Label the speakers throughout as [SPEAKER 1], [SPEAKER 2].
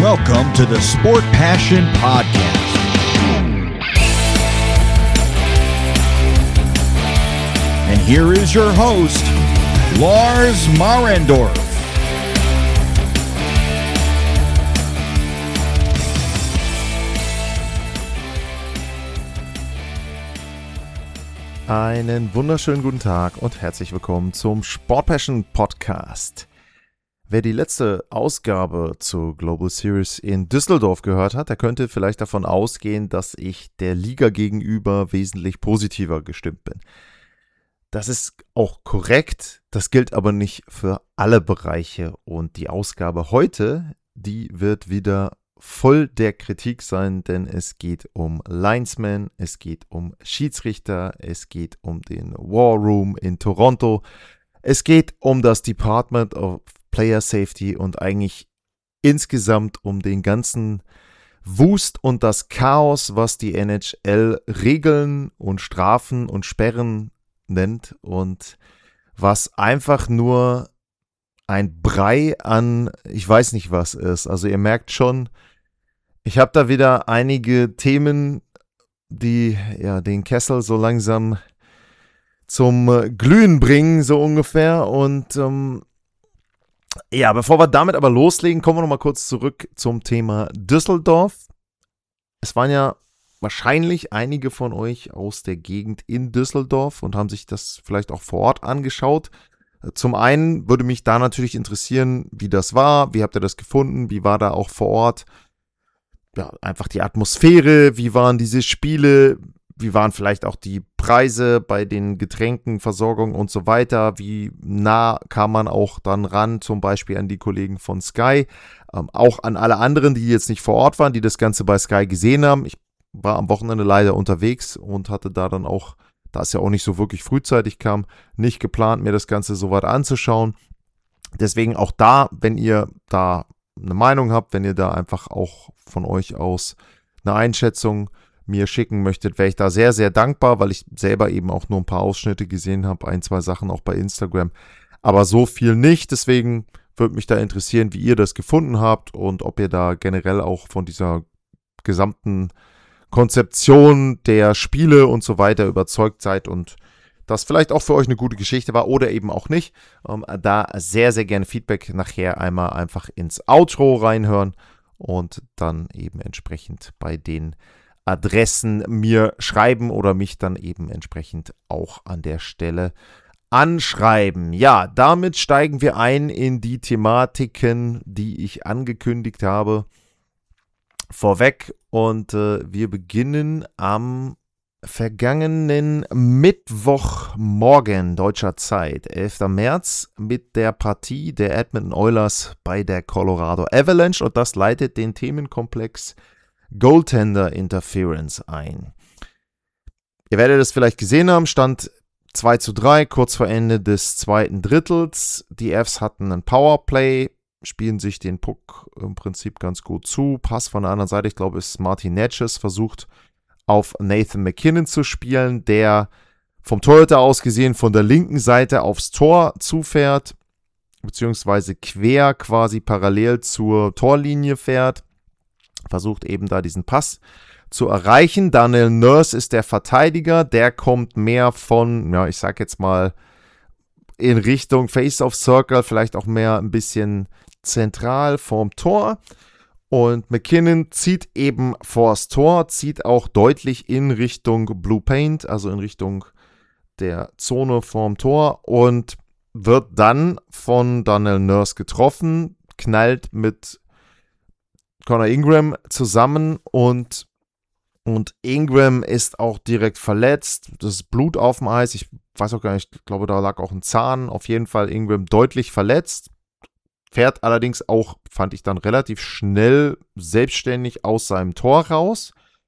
[SPEAKER 1] Welcome to the Sport Passion Podcast. And here is your host, Lars Marendorf.
[SPEAKER 2] Einen wunderschönen guten Tag und herzlich willkommen zum Sport Passion Podcast. Wer die letzte Ausgabe zur Global Series in Düsseldorf gehört hat, der könnte vielleicht davon ausgehen, dass ich der Liga gegenüber wesentlich positiver gestimmt bin. Das ist auch korrekt, das gilt aber nicht für alle Bereiche und die Ausgabe heute, die wird wieder voll der Kritik sein, denn es geht um Linesmen, es geht um Schiedsrichter, es geht um den War Room in Toronto, es geht um das Department of Player Safety und eigentlich insgesamt um den ganzen Wust und das Chaos, was die NHL Regeln und Strafen und Sperren nennt und was einfach nur ein Brei an, ich weiß nicht was ist. Also ihr merkt schon, ich habe da wieder einige Themen, die ja den Kessel so langsam zum Glühen bringen, so ungefähr. Und ja, bevor wir damit aber loslegen, kommen wir nochmal kurz zurück zum Thema Düsseldorf. Es waren ja wahrscheinlich einige von euch aus der Gegend in Düsseldorf und haben sich das vielleicht auch vor Ort angeschaut. Zum einen würde mich da natürlich interessieren, wie das war, wie habt ihr das gefunden, wie war da auch vor Ort, ja, einfach die Atmosphäre, wie waren diese Spiele, wie waren vielleicht auch die Preise bei den Getränken, Versorgung und so weiter, wie nah kam man auch dann ran, zum Beispiel an die Kollegen von Sky, auch an alle anderen, die jetzt nicht vor Ort waren, die das Ganze bei Sky gesehen haben. Ich war am Wochenende leider unterwegs und hatte da dann auch, da es ja auch nicht so wirklich frühzeitig kam, nicht geplant, mir das Ganze so weit anzuschauen. Deswegen auch da, wenn ihr da eine Meinung habt, wenn ihr da einfach auch von euch aus eine Einschätzung mir schicken möchtet, wäre ich da sehr, sehr dankbar, weil ich selber eben auch nur ein paar Ausschnitte gesehen habe, ein, zwei Sachen auch bei Instagram, aber so viel nicht. Deswegen würde mich da interessieren, wie ihr das gefunden habt und ob ihr da generell auch von dieser gesamten Konzeption der Spiele und so weiter überzeugt seid und das vielleicht auch für euch eine gute Geschichte war oder eben auch nicht. Da sehr, sehr gerne Feedback nachher einmal einfach ins Outro reinhören und dann eben entsprechend bei den Adressen mir schreiben oder mich dann eben entsprechend auch an der Stelle anschreiben. Ja, damit steigen wir ein in die Thematiken, die ich angekündigt habe, vorweg. Und wir beginnen am vergangenen Mittwochmorgen deutscher Zeit, 11. März, mit der Partie der Edmonton Oilers bei der Colorado Avalanche und das leitet den Themenkomplex Goaltender Interference ein. Ihr werdet es vielleicht gesehen haben, stand 2:3, kurz vor Ende des zweiten Drittels. Die Avs hatten ein Powerplay, spielen sich den Puck im Prinzip ganz gut zu. Pass von der anderen Seite, ich glaube, ist Martin Necas, versucht auf Nathan MacKinnon zu spielen, der vom Torhüter aus gesehen von der linken Seite aufs Tor zufährt, beziehungsweise quer quasi parallel zur Torlinie fährt. Versucht eben da diesen Pass zu erreichen. Daniel Nurse ist der Verteidiger, der kommt mehr von, ja, ich sag jetzt mal, in Richtung Face-Off-Circle, vielleicht auch mehr ein bisschen zentral vorm Tor. Und MacKinnon zieht eben vors Tor, zieht auch deutlich in Richtung Blue Paint, also in Richtung der Zone vorm Tor und wird dann von Daniel Nurse getroffen, knallt mit Connor Ingram zusammen und Ingram ist auch direkt verletzt. Das ist Blut auf dem Eis. Ich weiß auch gar nicht, ich glaube, da lag auch ein Zahn. Auf jeden Fall Ingram deutlich verletzt. Fährt allerdings auch, fand ich dann relativ schnell selbstständig aus seinem Tor raus.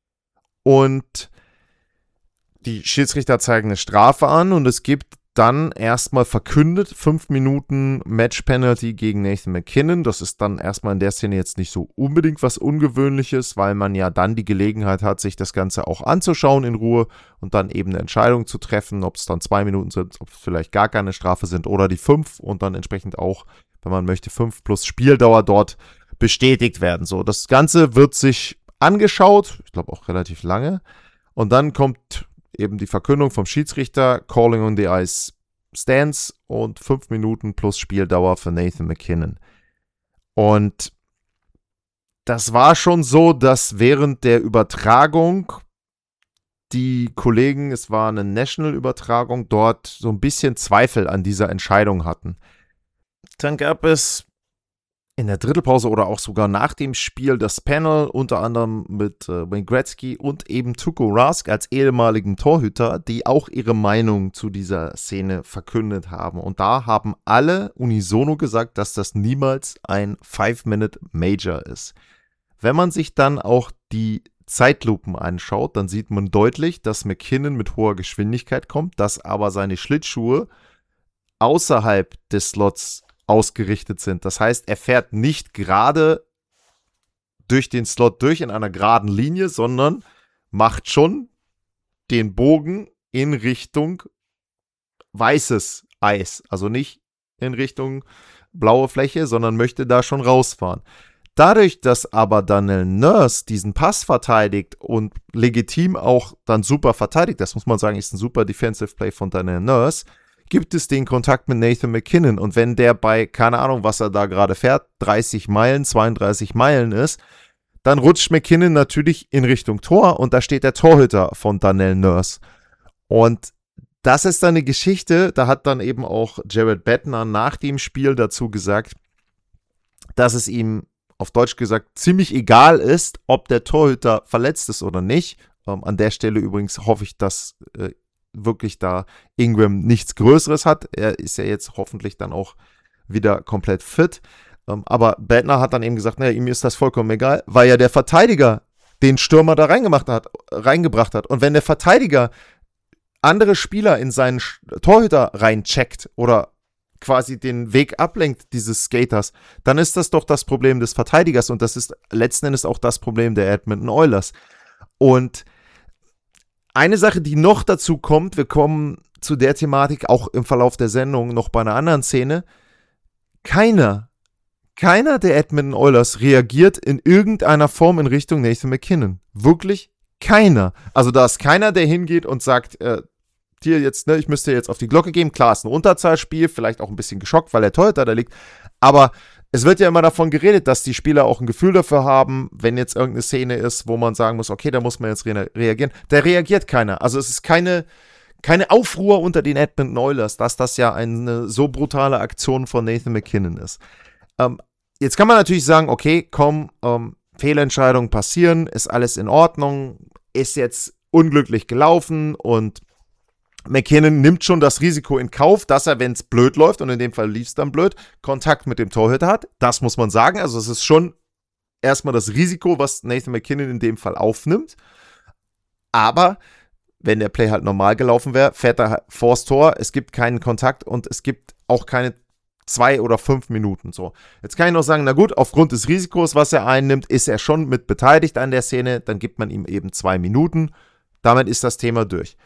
[SPEAKER 2] Und die Schiedsrichter zeigen eine Strafe an und es gibt dann erstmal verkündet 5 Minuten Match-Penalty gegen Nathan MacKinnon. Das ist dann erstmal in der Szene jetzt nicht so unbedingt was Ungewöhnliches, weil man ja dann die Gelegenheit hat, sich das Ganze auch anzuschauen in Ruhe und dann eben eine Entscheidung zu treffen, ob es dann 2 Minuten sind, ob es vielleicht gar keine Strafe sind oder die 5 und dann entsprechend auch, wenn man möchte, 5 plus Spieldauer dort bestätigt werden. So, das Ganze wird sich angeschaut, ich glaube auch relativ lange, und dann kommt eben die Verkündung vom Schiedsrichter, Calling on the Ice Stance und 5 Minuten plus Spieldauer für Nathan MacKinnon. Und das war schon so, dass während der Übertragung die Kollegen, es war eine National-Übertragung, dort so ein bisschen Zweifel an dieser Entscheidung hatten. Dann gab es in der Drittelpause oder auch sogar nach dem Spiel das Panel, unter anderem mit Wayne Gretzky und eben Tuukka Rask als ehemaligen Torhüter, die auch ihre Meinung zu dieser Szene verkündet haben. Und da haben alle unisono gesagt, dass das niemals ein 5-Minute-Major ist. Wenn man sich dann auch die Zeitlupen anschaut, dann sieht man deutlich, dass MacKinnon mit hoher Geschwindigkeit kommt, dass aber seine Schlittschuhe außerhalb des Slots ausgerichtet sind. Das heißt, er fährt nicht gerade durch den Slot durch in einer geraden Linie, sondern macht schon den Bogen in Richtung weißes Eis. Also nicht in Richtung blaue Fläche, sondern möchte da schon rausfahren. Dadurch, dass aber Daniel Nurse diesen Pass verteidigt und legitim auch dann super verteidigt, das muss man sagen, ist ein super Defensive Play von Daniel Nurse, gibt es den Kontakt mit Nathan MacKinnon. Und wenn der bei, keine Ahnung, was er da gerade fährt, 30 Meilen, 32 Meilen ist, dann rutscht MacKinnon natürlich in Richtung Tor und da steht der Torhüter von Daniel Nurse. Und das ist dann eine Geschichte, da hat dann eben auch Jared Bednar nach dem Spiel dazu gesagt, dass es ihm auf Deutsch gesagt ziemlich egal ist, ob der Torhüter verletzt ist oder nicht. An der Stelle übrigens hoffe ich, dass wirklich da Ingram nichts Größeres hat. Er ist ja jetzt hoffentlich dann auch wieder komplett fit. Aber Bednar hat dann eben gesagt, naja, ihm ist das vollkommen egal, weil ja der Verteidiger den Stürmer da reingebracht hat. Und wenn der Verteidiger andere Spieler in seinen Torhüter reincheckt oder quasi den Weg ablenkt dieses Skaters, dann ist das doch das Problem des Verteidigers und das ist letzten Endes auch das Problem der Edmonton Oilers. Und eine Sache, die noch dazu kommt, wir kommen zu der Thematik auch im Verlauf der Sendung noch bei einer anderen Szene, keiner der Edmonton Oilers reagiert in irgendeiner Form in Richtung Nathan MacKinnon. Wirklich keiner. Also da ist keiner, der hingeht und sagt, dir jetzt, ich müsste jetzt auf die Glocke geben. Klar, ist ein Unterzahlspiel, vielleicht auch ein bisschen geschockt, weil der Torhüter da liegt, aber es wird ja immer davon geredet, dass die Spieler auch ein Gefühl dafür haben, wenn jetzt irgendeine Szene ist, wo man sagen muss, okay, da muss man jetzt reagieren. Da reagiert keiner. Also es ist keine Aufruhr unter den Edmonton Oilers, dass das ja eine so brutale Aktion von Nathan MacKinnon ist. Jetzt kann man natürlich sagen, okay, komm, Fehlentscheidungen passieren, ist alles in Ordnung, ist jetzt unglücklich gelaufen und MacKinnon nimmt schon das Risiko in Kauf, dass er, wenn es blöd läuft, und in dem Fall lief es dann blöd, Kontakt mit dem Torhüter hat. Das muss man sagen. Also es ist schon erstmal das Risiko, was Nathan MacKinnon in dem Fall aufnimmt. Aber wenn der Play halt normal gelaufen wäre, fährt er vors Tor, es gibt keinen Kontakt und es gibt auch keine 2 oder 5 Minuten. So. Jetzt kann ich noch sagen, na gut, aufgrund des Risikos, was er einnimmt, ist er schon mit beteiligt an der Szene, dann gibt man ihm eben 2 Minuten. Damit ist das Thema durch.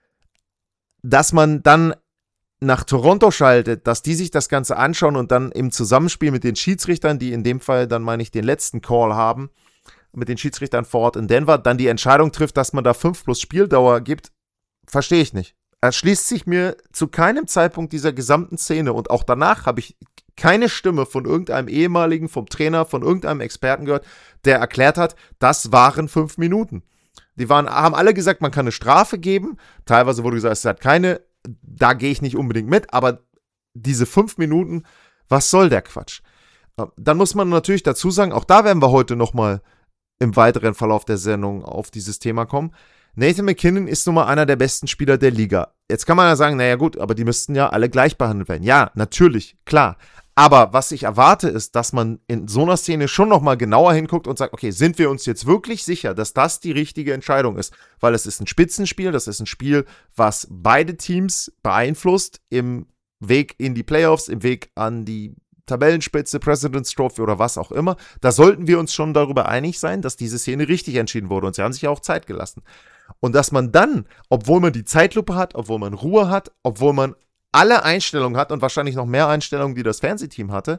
[SPEAKER 2] Dass man dann nach Toronto schaltet, dass die sich das Ganze anschauen und dann im Zusammenspiel mit den Schiedsrichtern, die in dem Fall dann, meine ich, den letzten Call haben, mit den Schiedsrichtern vor Ort in Denver, dann die Entscheidung trifft, dass man da 5 plus Spieldauer gibt, verstehe ich nicht. Erschließt sich mir zu keinem Zeitpunkt dieser gesamten Szene und auch danach habe ich keine Stimme von irgendeinem ehemaligen, vom Trainer, von irgendeinem Experten gehört, der erklärt hat, das waren 5 Minuten. Haben alle gesagt, man kann eine Strafe geben. Teilweise wurde gesagt, es hat keine. Da gehe ich nicht unbedingt mit. Aber diese 5 Minuten, was soll der Quatsch? Dann muss man natürlich dazu sagen, auch da werden wir heute nochmal im weiteren Verlauf der Sendung auf dieses Thema kommen. Nathan MacKinnon ist nun mal einer der besten Spieler der Liga. Jetzt kann man ja sagen, naja gut, aber die müssten ja alle gleich behandelt werden. Ja, natürlich, klar. Aber was ich erwarte, ist, dass man in so einer Szene schon nochmal genauer hinguckt und sagt, okay, sind wir uns jetzt wirklich sicher, dass das die richtige Entscheidung ist? Weil es ist ein Spitzenspiel, das ist ein Spiel, was beide Teams beeinflusst im Weg in die Playoffs, im Weg an die Tabellenspitze, President's Trophy oder was auch immer. Da sollten wir uns schon darüber einig sein, dass diese Szene richtig entschieden wurde. Und sie haben sich ja auch Zeit gelassen. Und dass man dann, obwohl man die Zeitlupe hat, obwohl man Ruhe hat, obwohl man alle Einstellungen hat und wahrscheinlich noch mehr Einstellungen, die das Fernsehteam hatte,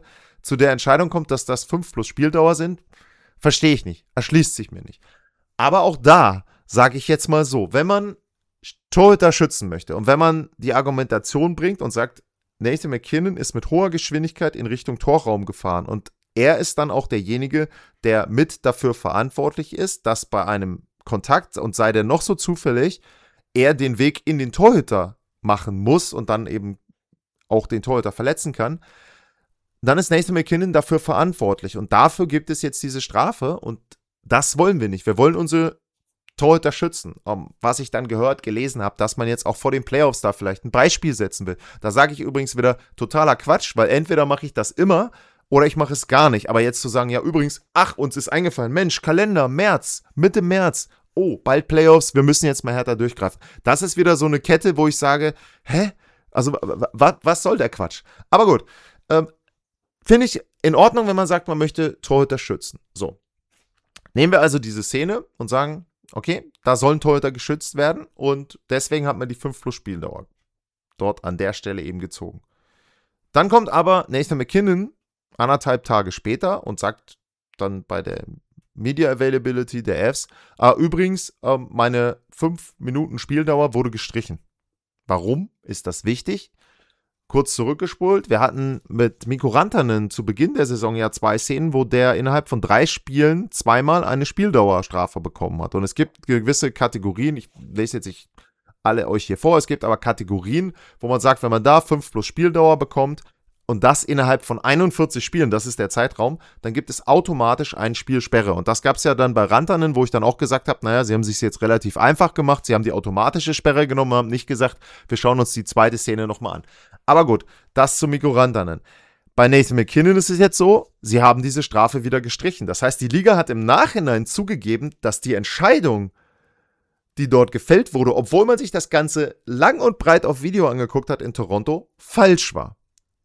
[SPEAKER 2] zu der Entscheidung kommt, dass das 5 plus Spieldauer sind, verstehe ich nicht. Erschließt sich mir nicht. Aber auch da sage ich jetzt mal so, wenn man Torhüter schützen möchte und wenn man die Argumentation bringt und sagt, Nathan MacKinnon ist mit hoher Geschwindigkeit in Richtung Torraum gefahren und er ist dann auch derjenige, der mit dafür verantwortlich ist, dass bei einem Kontakt, und sei der noch so zufällig, er den Weg in den Torhüter machen muss und dann eben auch den Torhüter verletzen kann, dann ist Nathan MacKinnon dafür verantwortlich. Und dafür gibt es jetzt diese Strafe und das wollen wir nicht. Wir wollen unsere Torhüter schützen. Was ich dann gelesen habe, dass man jetzt auch vor den Playoffs da vielleicht ein Beispiel setzen will. Da sage ich übrigens wieder totaler Quatsch, weil entweder mache ich das immer oder ich mache es gar nicht. Aber jetzt zu sagen, ja übrigens, uns ist eingefallen, Mensch, Kalender, Mitte März, bald Playoffs, wir müssen jetzt mal härter durchgreifen. Das ist wieder so eine Kette, wo ich sage, also was soll der Quatsch? Aber gut, finde ich in Ordnung, wenn man sagt, man möchte Torhüter schützen. So, nehmen wir also diese Szene und sagen, okay, da sollen Torhüter geschützt werden und deswegen hat man die 5 plus Spieldauer dort an der Stelle eben gezogen. Dann kommt aber Nathan MacKinnon 1,5 Tage später und sagt dann bei der Media Availability der Avs, übrigens, meine 5 Minuten Spieldauer wurde gestrichen. Warum ist das wichtig? Kurz zurückgespult, wir hatten mit Mikko Rantanen zu Beginn der Saison ja 2 Szenen, wo der innerhalb von 3 Spielen zweimal eine Spieldauerstrafe bekommen hat. Und es gibt gewisse Kategorien, ich lese jetzt nicht alle euch hier vor, es gibt aber Kategorien, wo man sagt, wenn man da 5 plus Spieldauer bekommt und das innerhalb von 41 Spielen, das ist der Zeitraum, dann gibt es automatisch eine Spielsperre. Und das gab es ja dann bei Rantanen, wo ich dann auch gesagt habe, naja, sie haben sich jetzt relativ einfach gemacht, sie haben die automatische Sperre genommen, haben nicht gesagt, wir schauen uns die zweite Szene nochmal an. Aber gut, das zu Mikko Rantanen. Bei Nathan MacKinnon ist es jetzt so, sie haben diese Strafe wieder gestrichen. Das heißt, die Liga hat im Nachhinein zugegeben, dass die Entscheidung, die dort gefällt wurde, obwohl man sich das Ganze lang und breit auf Video angeguckt hat in Toronto, falsch war.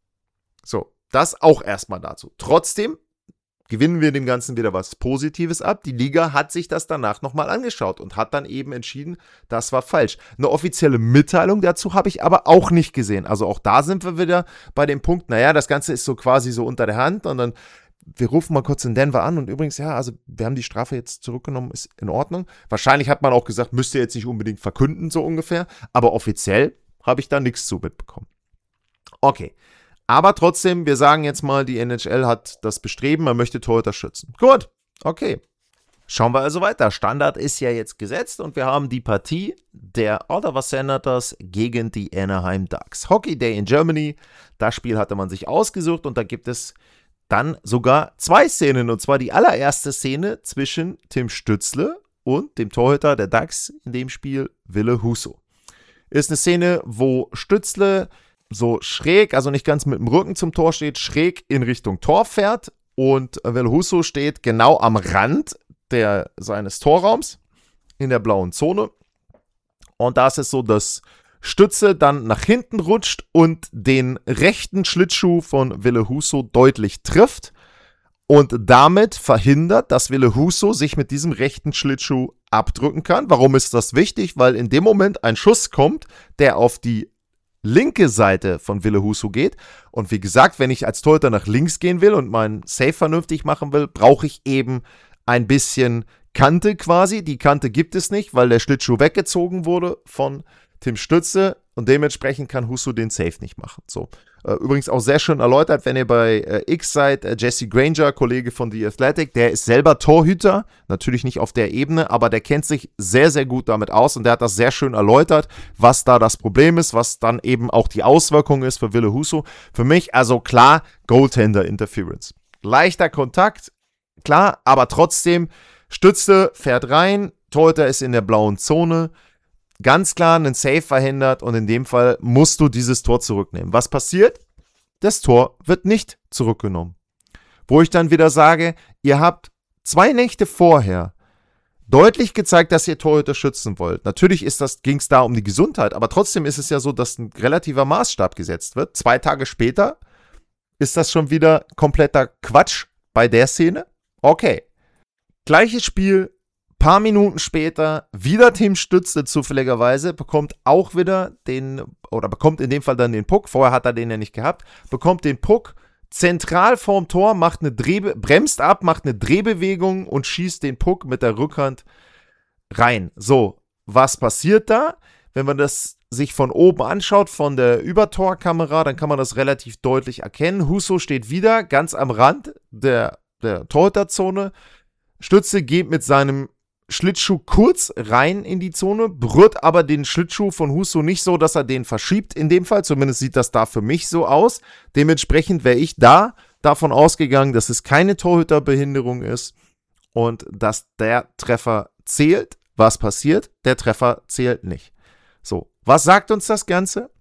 [SPEAKER 2] So, das auch erstmal dazu. Trotzdem gewinnen wir dem Ganzen wieder was Positives ab. Die Liga hat sich das danach nochmal angeschaut und hat dann eben entschieden, das war falsch. Eine offizielle Mitteilung dazu habe ich aber auch nicht gesehen. Also auch da sind wir wieder bei dem Punkt, naja, das Ganze ist so quasi so unter der Hand und dann, wir rufen mal kurz in Denver an und übrigens, ja, also wir haben die Strafe jetzt zurückgenommen, ist in Ordnung. Wahrscheinlich hat man auch gesagt, müsst ihr jetzt nicht unbedingt verkünden, so ungefähr, aber offiziell habe ich da nichts zu mitbekommen. Okay. Aber trotzdem, wir sagen jetzt mal, die NHL hat das Bestreben, man möchte Torhüter schützen. Gut, okay. Schauen wir also weiter. Standard ist ja jetzt gesetzt und wir haben die Partie der Ottawa Senators gegen die Anaheim Ducks. Hockey Day in Germany. Das Spiel hatte man sich ausgesucht und da gibt es dann sogar 2 Szenen. Und zwar die allererste Szene zwischen Tim Stützle und dem Torhüter der Ducks, in dem Spiel Ville Husso. Ist eine Szene, wo Stützle so schräg, also nicht ganz mit dem Rücken zum Tor steht, schräg in Richtung Tor fährt und Ville Husso steht genau am Rand seines Torraums in der blauen Zone und da ist es so, dass Stütze dann nach hinten rutscht und den rechten Schlittschuh von Ville Husso deutlich trifft und damit verhindert, dass Ville Husso sich mit diesem rechten Schlittschuh abdrücken kann. Warum ist das wichtig? Weil in dem Moment ein Schuss kommt, der auf die linke Seite von Ville Husso geht. Und wie gesagt, wenn ich als Torhüter nach links gehen will und meinen Save vernünftig machen will, brauche ich eben ein bisschen Kante quasi. Die Kante gibt es nicht, weil der Schlittschuh weggezogen wurde von Tim Stützle und dementsprechend kann Husso den Save nicht machen. So. Übrigens auch sehr schön erläutert, wenn ihr bei X seid, Jesse Granger, Kollege von The Athletic, der ist selber Torhüter, natürlich nicht auf der Ebene, aber der kennt sich sehr, sehr gut damit aus und der hat das sehr schön erläutert, was da das Problem ist, was dann eben auch die Auswirkung ist für Ville Husso. Für mich also klar, Goaltender Interference. Leichter Kontakt, klar, aber trotzdem, Stützle fährt rein, Torhüter ist in der blauen Zone, ganz klar einen Save verhindert und in dem Fall musst du dieses Tor zurücknehmen. Was passiert? Das Tor wird nicht zurückgenommen. Wo ich dann wieder sage, ihr habt 2 Nächte vorher deutlich gezeigt, dass ihr Torhüter schützen wollt. Natürlich ging es da um die Gesundheit, aber trotzdem ist es ja so, dass ein relativer Maßstab gesetzt wird. 2 Tage später ist das schon wieder kompletter Quatsch bei der Szene. Okay, gleiches Spiel. Paar Minuten später wieder Tim Stützle zufälligerweise, bekommt in dem Fall dann den Puck, vorher hat er den ja nicht gehabt, bekommt den Puck, zentral vorm Tor, bremst ab, macht eine Drehbewegung und schießt den Puck mit der Rückhand rein. So, was passiert da? Wenn man das sich von oben anschaut, von der Übertorkamera, dann kann man das relativ deutlich erkennen. Husso steht wieder ganz am Rand der Torhüterzone. Stütze geht mit seinem Schlittschuh kurz rein in die Zone, berührt aber den Schlittschuh von Husso nicht so, dass er den verschiebt in dem Fall. Zumindest sieht das da für mich so aus. Dementsprechend wäre ich davon ausgegangen, dass es keine Torhüterbehinderung ist und dass der Treffer zählt. Was passiert? Der Treffer zählt nicht. So, was sagt uns das Ganze?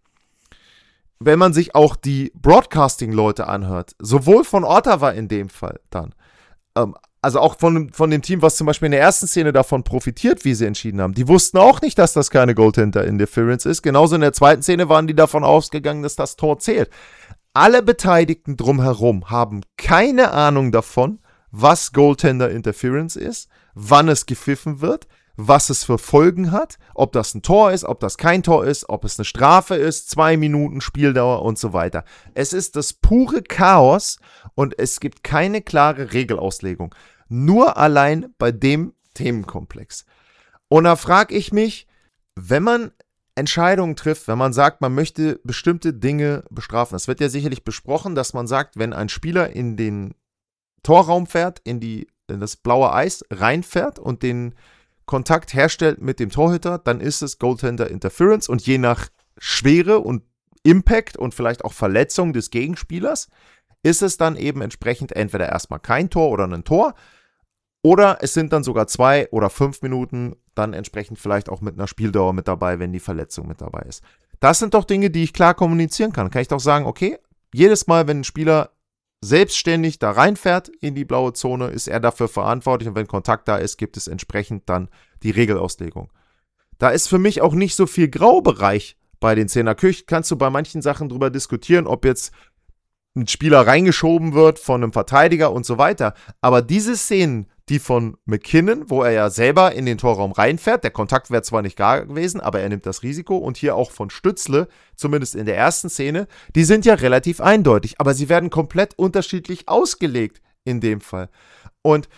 [SPEAKER 2] Wenn man sich auch die Broadcasting-Leute anhört, sowohl von Ottawa in dem Fall dann, also auch von dem Team, was zum Beispiel in der ersten Szene davon profitiert, wie sie entschieden haben. Die wussten auch nicht, dass das keine Goaltender-Interference ist. Genauso in der zweiten Szene waren die davon ausgegangen, dass das Tor zählt. Alle Beteiligten drumherum haben keine Ahnung davon, was Goaltender-Interference ist, wann es gepfiffen wird, was es für Folgen hat, ob das ein Tor ist, ob das kein Tor ist, ob es eine Strafe ist, 2 Minuten Spieldauer und so weiter. Es ist das pure Chaos und es gibt keine klare Regelauslegung. Nur allein bei dem Themenkomplex. Und da frage ich mich, wenn man Entscheidungen trifft, wenn man sagt, man möchte bestimmte Dinge bestrafen. Es wird ja sicherlich besprochen, dass man sagt, wenn ein Spieler in den Torraum fährt, in das blaue Eis reinfährt und den Kontakt herstellt mit dem Torhüter, dann ist es Goaltender Interference und je nach Schwere und Impact und vielleicht auch Verletzung des Gegenspielers ist es dann eben entsprechend entweder erstmal kein Tor oder ein Tor oder es sind dann sogar 2 oder 5 Minuten, dann entsprechend vielleicht auch mit einer Spieldauer mit dabei, wenn die Verletzung mit dabei ist. Das sind doch Dinge, die ich klar kommunizieren kann. Kann ich doch sagen, okay, jedes Mal, wenn ein Spieler selbstständig da reinfährt in die blaue Zone, ist er dafür verantwortlich und wenn Kontakt da ist, gibt es entsprechend dann die Regelauslegung. Da ist für mich auch nicht so viel Graubereich bei den Szenen. Natürlich kannst du bei manchen Sachen drüber diskutieren, ob jetzt ein Spieler reingeschoben wird von einem Verteidiger und so weiter. Aber diese Szenen, die von MacKinnon, wo er ja selber in den Torraum reinfährt, der Kontakt wäre zwar nicht gar gewesen, aber er nimmt das Risiko und hier auch von Stützle, zumindest in der ersten Szene, die sind ja relativ eindeutig, aber sie werden komplett unterschiedlich ausgelegt in dem Fall. Und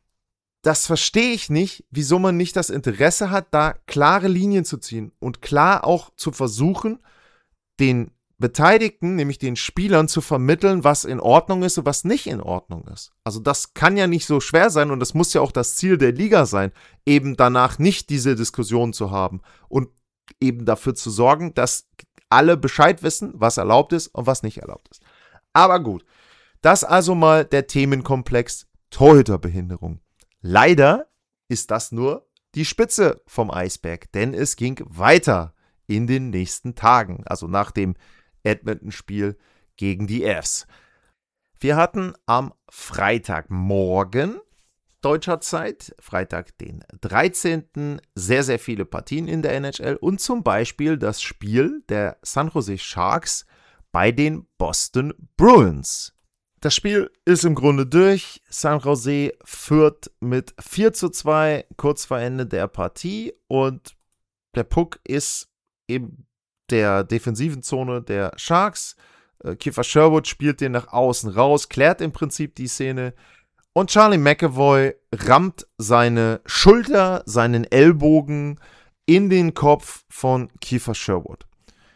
[SPEAKER 2] das verstehe ich nicht, wieso man nicht das Interesse hat, da klare Linien zu ziehen und klar auch zu versuchen, den Beteiligten, nämlich den Spielern, zu vermitteln, was in Ordnung ist und was nicht in Ordnung ist. Also das kann ja nicht so schwer sein und das muss ja auch das Ziel der Liga sein, eben danach nicht diese Diskussion zu haben und eben dafür zu sorgen, dass alle Bescheid wissen, was erlaubt ist und was nicht erlaubt ist. Aber gut, das also mal der Themenkomplex Torhüterbehinderung. Leider ist das nur die Spitze vom Eisberg, denn es ging weiter in den nächsten Tagen, also nach dem Edmonton-Spiel gegen die Avs. Wir hatten am Freitagmorgen deutscher Zeit, Freitag den 13. sehr, sehr viele Partien in der NHL und zum Beispiel das Spiel der San Jose Sharks bei den Boston Bruins. Das Spiel ist im Grunde durch. San Jose führt mit 4:2 kurz vor Ende der Partie und der Puck ist in der defensiven Zone der Sharks. Kiefer Sherwood spielt den nach außen raus, klärt im Prinzip die Szene und Charlie McAvoy rammt seine Schulter, seinen Ellbogen in den Kopf von Kiefer Sherwood.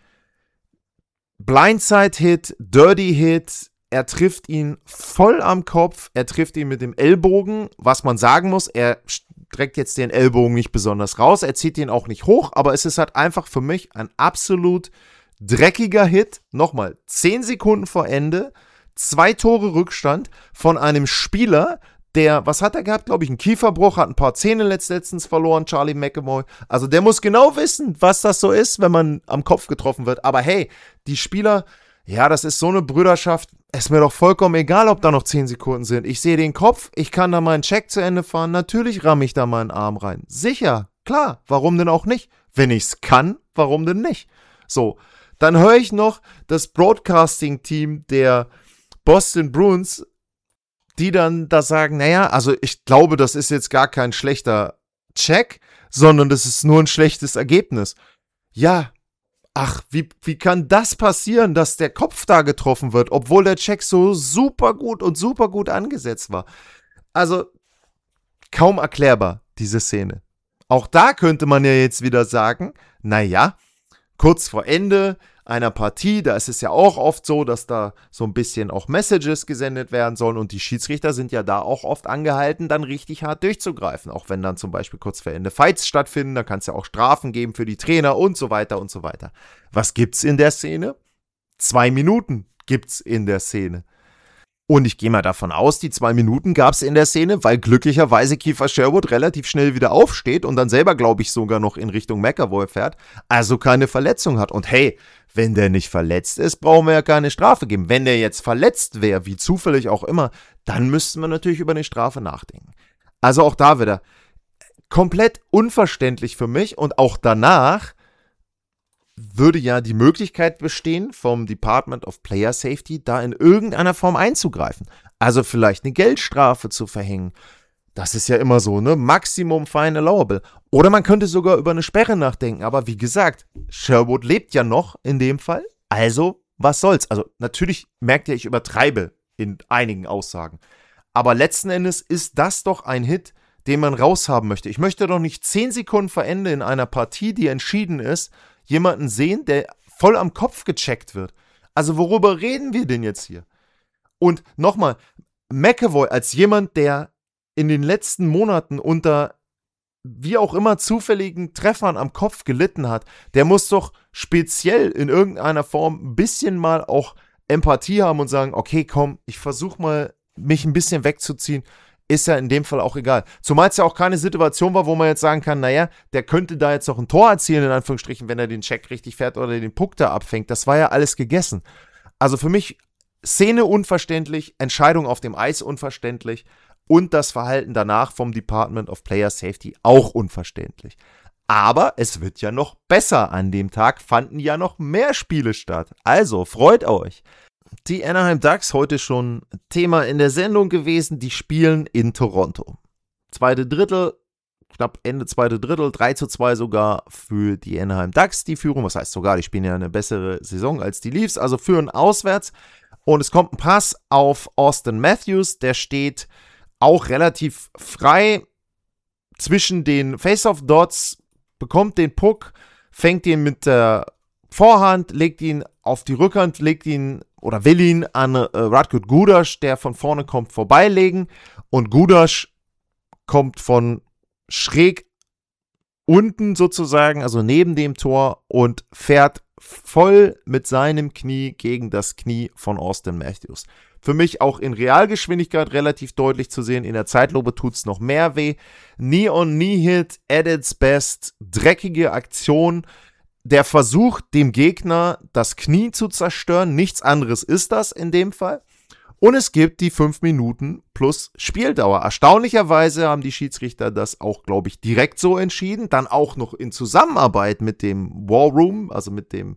[SPEAKER 2] Blindside-Hit, Dirty-Hit, er trifft ihn voll am Kopf, er trifft ihn mit dem Ellbogen, was man sagen muss, er streckt jetzt den Ellbogen nicht besonders raus, er zieht ihn auch nicht hoch, aber es ist halt einfach für mich ein absolut dreckiger Hit. Nochmal, 10 Sekunden vor Ende, 2 Tore Rückstand von einem Spieler, der, was hat er gehabt? Glaube ich, einen Kieferbruch, hat ein paar Zähne letztens verloren, Charlie McAvoy. Also der muss genau wissen, was das so ist, wenn man am Kopf getroffen wird. Aber hey, die Spieler, ja, das ist so eine Brüderschaft, ist mir doch vollkommen egal, ob da noch 10 Sekunden sind. Ich sehe den Kopf, ich kann da meinen Check zu Ende fahren, natürlich ramme ich da meinen Arm rein. Sicher, klar, warum denn auch nicht? Wenn ich's kann, warum denn nicht? So, dann höre ich noch das Broadcasting-Team der Boston Bruins, die dann da sagen, naja, also ich glaube, das ist jetzt gar kein schlechter Check, sondern das ist nur ein schlechtes Ergebnis. Ja, ach, wie kann das passieren, dass der Kopf da getroffen wird, obwohl der Check so super gut angesetzt war. Also, kaum erklärbar, diese Szene. Auch da könnte man ja jetzt wieder sagen, naja, kurz vor Ende einer Partie, da ist es ja auch oft so, dass da so ein bisschen auch Messages gesendet werden sollen und die Schiedsrichter sind ja da auch oft angehalten, dann richtig hart durchzugreifen. Auch wenn dann zum Beispiel kurz vor Ende Fights stattfinden, da kann es ja auch Strafen geben für die Trainer und so weiter und so weiter. Was gibt's in der Szene? 2 Minuten gibt's in der Szene. Und ich gehe mal davon aus, die 2 Minuten gab es in der Szene, weil glücklicherweise Kiefer Sherwood relativ schnell wieder aufsteht und dann selber, glaube ich, sogar noch in Richtung McAvoy fährt, also keine Verletzung hat. Und hey, wenn der nicht verletzt ist, brauchen wir ja keine Strafe geben. Wenn der jetzt verletzt wäre, wie zufällig auch immer, dann müssten wir natürlich über eine Strafe nachdenken. Also auch da wieder komplett unverständlich für mich und auch danach würde ja die Möglichkeit bestehen, vom Department of Player Safety da in irgendeiner Form einzugreifen. Also vielleicht eine Geldstrafe zu verhängen. Das ist ja immer so, ne? Maximum fine allowable. Oder man könnte sogar über eine Sperre nachdenken. Aber wie gesagt, Sherwood lebt ja noch in dem Fall. Also, was soll's? Also, natürlich merkt ihr, ich übertreibe in einigen Aussagen. Aber letzten Endes ist das doch ein Hit, den man raushaben möchte. Ich möchte doch nicht 10 Sekunden vor Ende in einer Partie, die entschieden ist, jemanden sehen, der voll am Kopf gecheckt wird. Also worüber reden wir denn jetzt hier? Und nochmal, McAvoy als jemand, der in den letzten Monaten unter wie auch immer zufälligen Treffern am Kopf gelitten hat, der muss doch speziell in irgendeiner Form ein bisschen mal auch Empathie haben und sagen, okay, komm, ich versuche mal, mich ein bisschen wegzuziehen. Ist ja in dem Fall auch egal. Zumal es ja auch keine Situation war, wo man jetzt sagen kann, naja, der könnte da jetzt noch ein Tor erzielen, in Anführungsstrichen, wenn er den Check richtig fährt oder den Puck da abfängt. Das war ja alles gegessen. Also für mich Szene unverständlich, Entscheidung auf dem Eis unverständlich und das Verhalten danach vom Department of Player Safety auch unverständlich. Aber es wird ja noch besser. An dem Tag fanden ja noch mehr Spiele statt. Also freut euch. Die Anaheim Ducks, heute schon Thema in der Sendung gewesen, die spielen in Toronto. Zweite Drittel, knapp Ende zweite Drittel, 3:2 sogar für die Anaheim Ducks die Führung. Was heißt sogar, die spielen ja eine bessere Saison als die Leafs, also führen auswärts. Und es kommt ein Pass auf Auston Matthews, der steht auch relativ frei zwischen den Face-Off-Dots, bekommt den Puck, fängt ihn mit der Vorhand, legt ihn auf die Rückhand, legt ihn oder will ihn an Radko Gudas, der von vorne kommt, vorbeilegen. Und Gudas kommt von schräg unten sozusagen, also neben dem Tor und fährt voll mit seinem Knie gegen das Knie von Auston Matthews. Für mich auch in Realgeschwindigkeit relativ deutlich zu sehen. In der Zeitlupe tut es noch mehr weh. Knee-on-Knee-Hit at its best. Dreckige Aktion. Der Versuch, dem Gegner das Knie zu zerstören. Nichts anderes ist das in dem Fall. Und es gibt die 5 Minuten plus Spieldauer. Erstaunlicherweise haben die Schiedsrichter das auch, glaube ich, direkt so entschieden. Dann auch noch in Zusammenarbeit mit dem War Room, also mit dem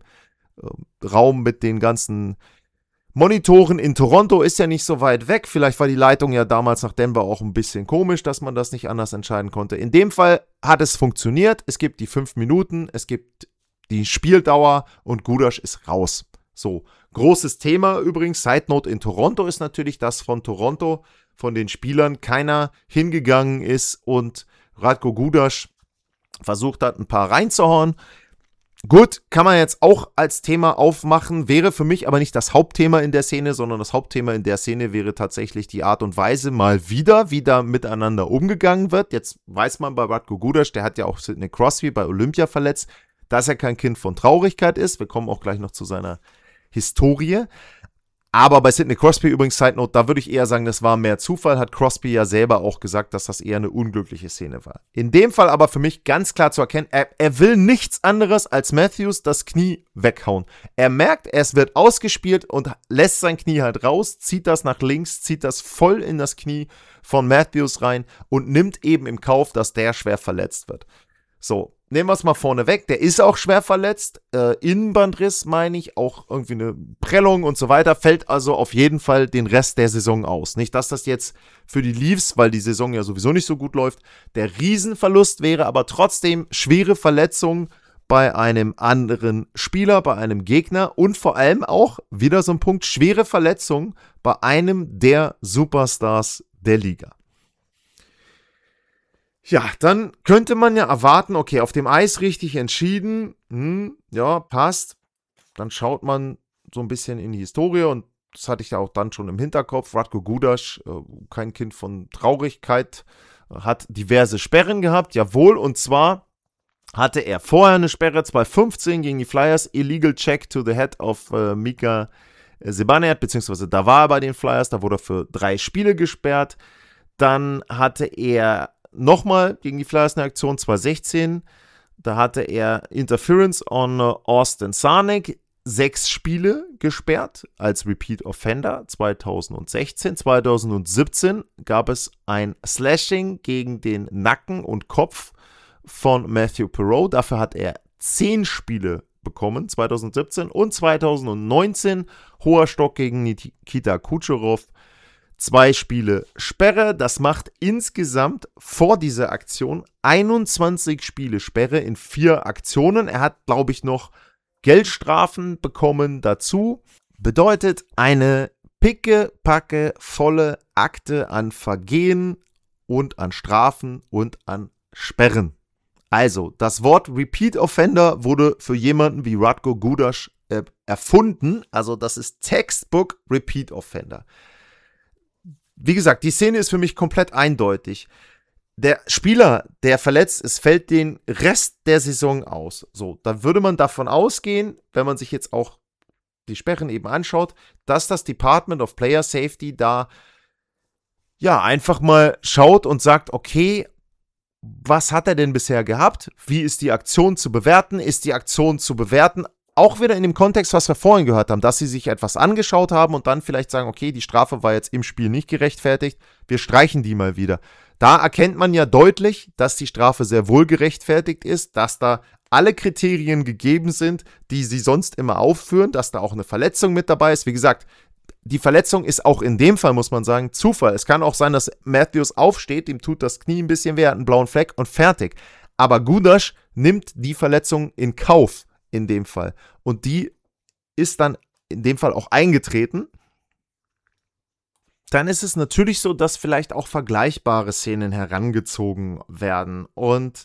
[SPEAKER 2] Raum mit den ganzen Monitoren in Toronto. Ist ja nicht so weit weg. Vielleicht war die Leitung ja damals nach Denver auch ein bisschen komisch, dass man das nicht anders entscheiden konnte. In dem Fall hat es funktioniert. Es gibt die 5 Minuten, es gibt die Spieldauer und Gudas ist raus. So, großes Thema übrigens, Side Note in Toronto ist natürlich, dass von Toronto, von den Spielern, keiner hingegangen ist und Radko Gudas versucht hat, ein paar reinzuhauen. Gut, kann man jetzt auch als Thema aufmachen, wäre für mich aber nicht das Hauptthema in der Szene, sondern das Hauptthema in der Szene wäre tatsächlich die Art und Weise mal wieder, wie da miteinander umgegangen wird. Jetzt weiß man bei Radko Gudas, der hat ja auch Sidney Crosby bei Olympia verletzt, dass er kein Kind von Traurigkeit ist. Wir kommen auch gleich noch zu seiner Historie. Aber bei Sidney Crosby übrigens, Side Note, da würde ich eher sagen, das war mehr Zufall, hat Crosby ja selber auch gesagt, dass das eher eine unglückliche Szene war. In dem Fall aber für mich ganz klar zu erkennen, er will nichts anderes als Matthews das Knie weghauen. Er merkt, es wird ausgespielt und lässt sein Knie halt raus, zieht das nach links, zieht das voll in das Knie von Matthews rein und nimmt eben im Kauf, dass der schwer verletzt wird. So, nehmen wir es mal vorne weg. Der ist auch schwer verletzt. Innenbandriss, meine ich, auch irgendwie eine Prellung und so weiter. Fällt also auf jeden Fall den Rest der Saison aus. Nicht, dass das jetzt für die Leafs, weil die Saison ja sowieso nicht so gut läuft, der Riesenverlust wäre, aber trotzdem schwere Verletzung bei einem anderen Spieler, bei einem Gegner und vor allem auch, wieder so ein Punkt, schwere Verletzungen bei einem der Superstars der Liga. Ja, dann könnte man ja erwarten, okay, auf dem Eis richtig entschieden, ja, passt. Dann schaut man so ein bisschen in die Historie und das hatte ich ja auch dann schon im Hinterkopf. Ratko Gudas, kein Kind von Traurigkeit, hat diverse Sperren gehabt, jawohl, und zwar hatte er vorher eine Sperre 2015 gegen die Flyers, illegal check to the head of Mika Zibanejad, beziehungsweise da war er bei den Flyers, da wurde er für 3 Spiele gesperrt. Dann hatte er nochmal gegen die Flyers eine Aktion 2016, da hatte er Interference on Austin Sarnik, 6 Spiele gesperrt als Repeat Offender 2016. 2017 gab es ein Slashing gegen den Nacken und Kopf von Matthew Perreault. Dafür hat er 10 Spiele bekommen, 2017. Und 2019 hoher Stock gegen Nikita Kucherov. 2 Spiele Sperre. Das macht insgesamt vor dieser Aktion 21 Spiele Sperre in 4 Aktionen. Er hat, glaube ich, noch Geldstrafen bekommen dazu. Bedeutet eine picke-packe volle Akte an Vergehen und an Strafen und an Sperren. Also, das Wort Repeat Offender wurde für jemanden wie Ratko Gudas erfunden. Also, das ist Textbook Repeat Offender. Wie gesagt, die Szene ist für mich komplett eindeutig. Der Spieler, der verletzt ist, fällt den Rest der Saison aus. So, dann würde man davon ausgehen, wenn man sich jetzt auch die Sperren eben anschaut, dass das Department of Player Safety da ja einfach mal schaut und sagt, okay, was hat er denn bisher gehabt? Wie ist die Aktion zu bewerten? Ist die Aktion zu bewerten? Auch wieder in dem Kontext, was wir vorhin gehört haben, dass sie sich etwas angeschaut haben und dann vielleicht sagen, okay, die Strafe war jetzt im Spiel nicht gerechtfertigt, wir streichen die mal wieder. Da erkennt man ja deutlich, dass die Strafe sehr wohl gerechtfertigt ist, dass da alle Kriterien gegeben sind, die sie sonst immer aufführen, dass da auch eine Verletzung mit dabei ist. Wie gesagt, die Verletzung ist auch in dem Fall, muss man sagen, Zufall. Es kann auch sein, dass Matthews aufsteht, ihm tut das Knie ein bisschen weh, hat einen blauen Fleck und fertig. Aber Gudas nimmt die Verletzung in Kauf in dem Fall. Und die ist dann in dem Fall auch eingetreten. Dann ist es natürlich so, dass vielleicht auch vergleichbare Szenen herangezogen werden. Und